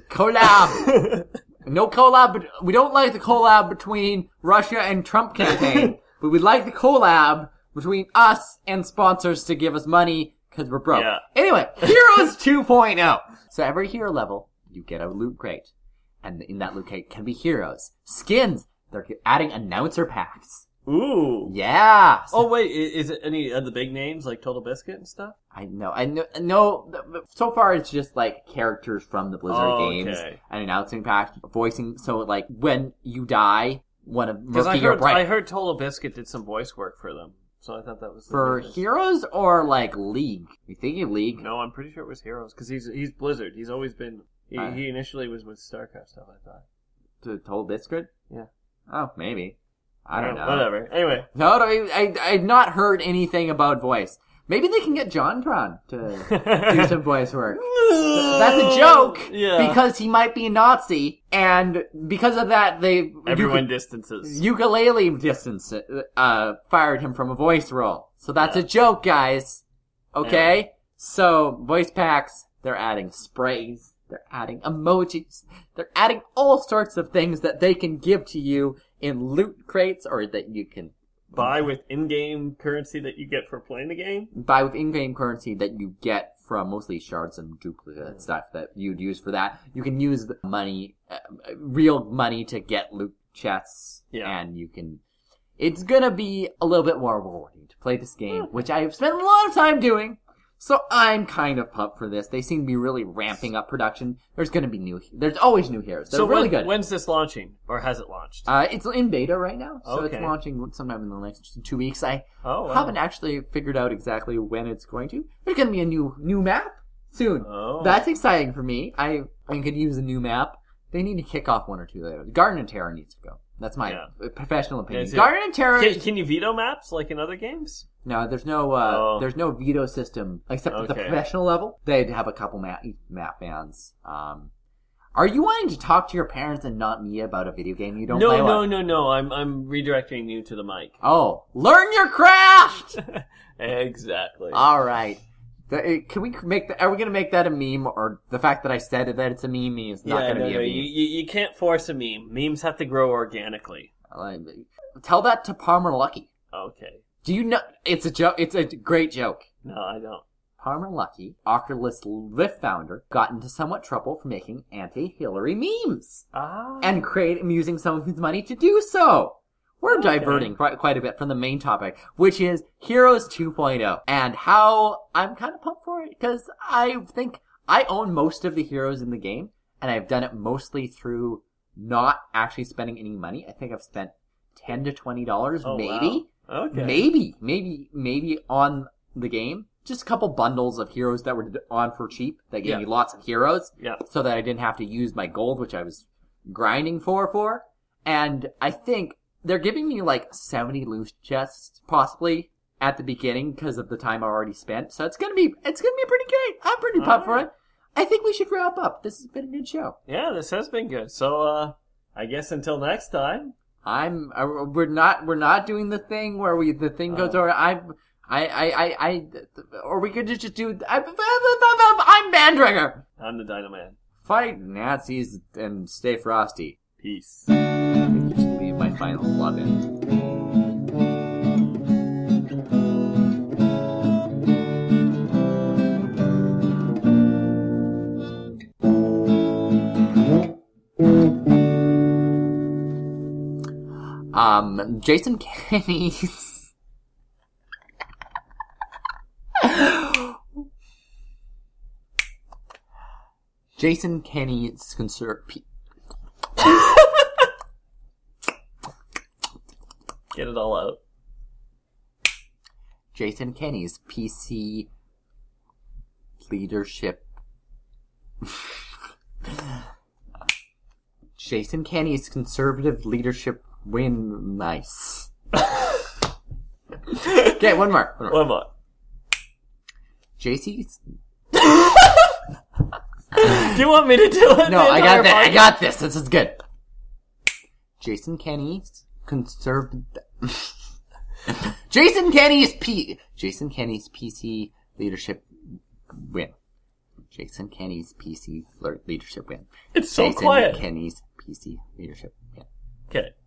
Collab! No collab, but we don't like the collab between Russia and Trump campaign, but we like the collab between us and sponsors to give us money because we're broke. Yeah. Anyway, Heroes 2.0. So every hero level, you get a loot crate. And in that loot crate can be heroes. Skins. They're adding announcer packs. Ooh. Yeah. So, Oh, wait, is it any of the big names like Total Biscuit and stuff? I know. So far, it's just like characters from the Blizzard games and announcing packs, voicing. So, like when you die, one of Murky or Bright. I heard Total Biscuit did some voice work for them, so I thought that was for heroes or like League. You thinking League? No, I'm pretty sure it was Heroes because he's Blizzard. He's always been. He initially was with StarCraft stuff. I thought. To Total Biscuit? Yeah. Oh, maybe. I don't know. Whatever. Anyway. No, I've not heard anything about voice. Maybe they can get JonTron to do some voice work. That's a joke. Yeah. Because he might be a Nazi, and because of that, everyone distances. Ukulele fired him from a voice role. So that's a joke, guys. Okay? Yeah. So, voice packs, they're adding sprays, they're adding emojis, they're adding all sorts of things that they can give to you in loot crates, or that you can buy with in-game currency that you get for playing the game? Buy with in-game currency that you get from mostly shards and duplicate stuff that you'd use for that. You can use the money, real money to get loot chests, and you can... It's gonna be a little bit more rewarding to play this game, which I've spent a lot of time doing. So I'm kind of pumped for this. They seem to be really ramping up production. There's always new heroes. They're really good. When's this launching? Or has it launched? It's in beta right now. So it's launching sometime in the next 2 weeks. I haven't actually figured out exactly when it's going to. There's going to be a new map soon. Oh. That's exciting for me. I could use a new map. They need to kick off one or two later. Garden of Terror needs to go. That's my professional opinion. Garden of Terror... Can you veto maps like in other games? No, there's no veto system except at the professional level. They'd have a couple map bans. Are you wanting to talk to your parents and not me about a video game you don't play? No. I'm redirecting you to the mic. Oh, learn your craft. Exactly. All right. Can we are we going to make that a meme, or the fact that I said that it's a meme is not going to be a meme? You can't force a meme. Memes have to grow organically. Tell that to Palmer Luckey. Okay. Do you know? It's a joke. It's a great joke. No, I don't. Palmer Luckey, Oculus Rift founder, got into somewhat trouble for making anti-Hillary memes. And using some of his money to do so. We're diverting quite a bit from the main topic, which is Heroes 2.0, and how I'm kind of pumped for it, because I think I own most of the heroes in the game, and I've done it mostly through not actually spending any money. I think I've spent $10 to $20, maybe. Wow. Okay. Maybe on the game. just a couple bundles of heroes that were on for cheap that gave Yeah. me lots of heroes. Yeah. So that I didn't have to use my gold, which I was grinding for. And I think they're giving me like 70 loot chests, possibly, at the beginning because of the time I already spent. So it's gonna be pretty great. I'm pretty pumped for it. I think we should wrap up. This has been a good show. Yeah, this has been good. So, I guess until next time. We're not doing the thing where the thing goes over. Or we could just do. I'm Bandringer. I'm the Dino Man. Fight Nazis and stay frosty. Peace. Just leave my final love in. Jason Kenney's Jason Kenney's Get it all out. Jason Kenney's PC leadership. Jason Kenney's conservative leadership win. Nice. Okay, one more. One more. JC's. Do you want me to do it? No, I got that. I got this. This is good. Jason Kenney's conservative. Jason Kenney's PC leadership win. Jason Kenney's PC leadership win. It's so Jason quiet. Kenney's PC leadership win. Okay.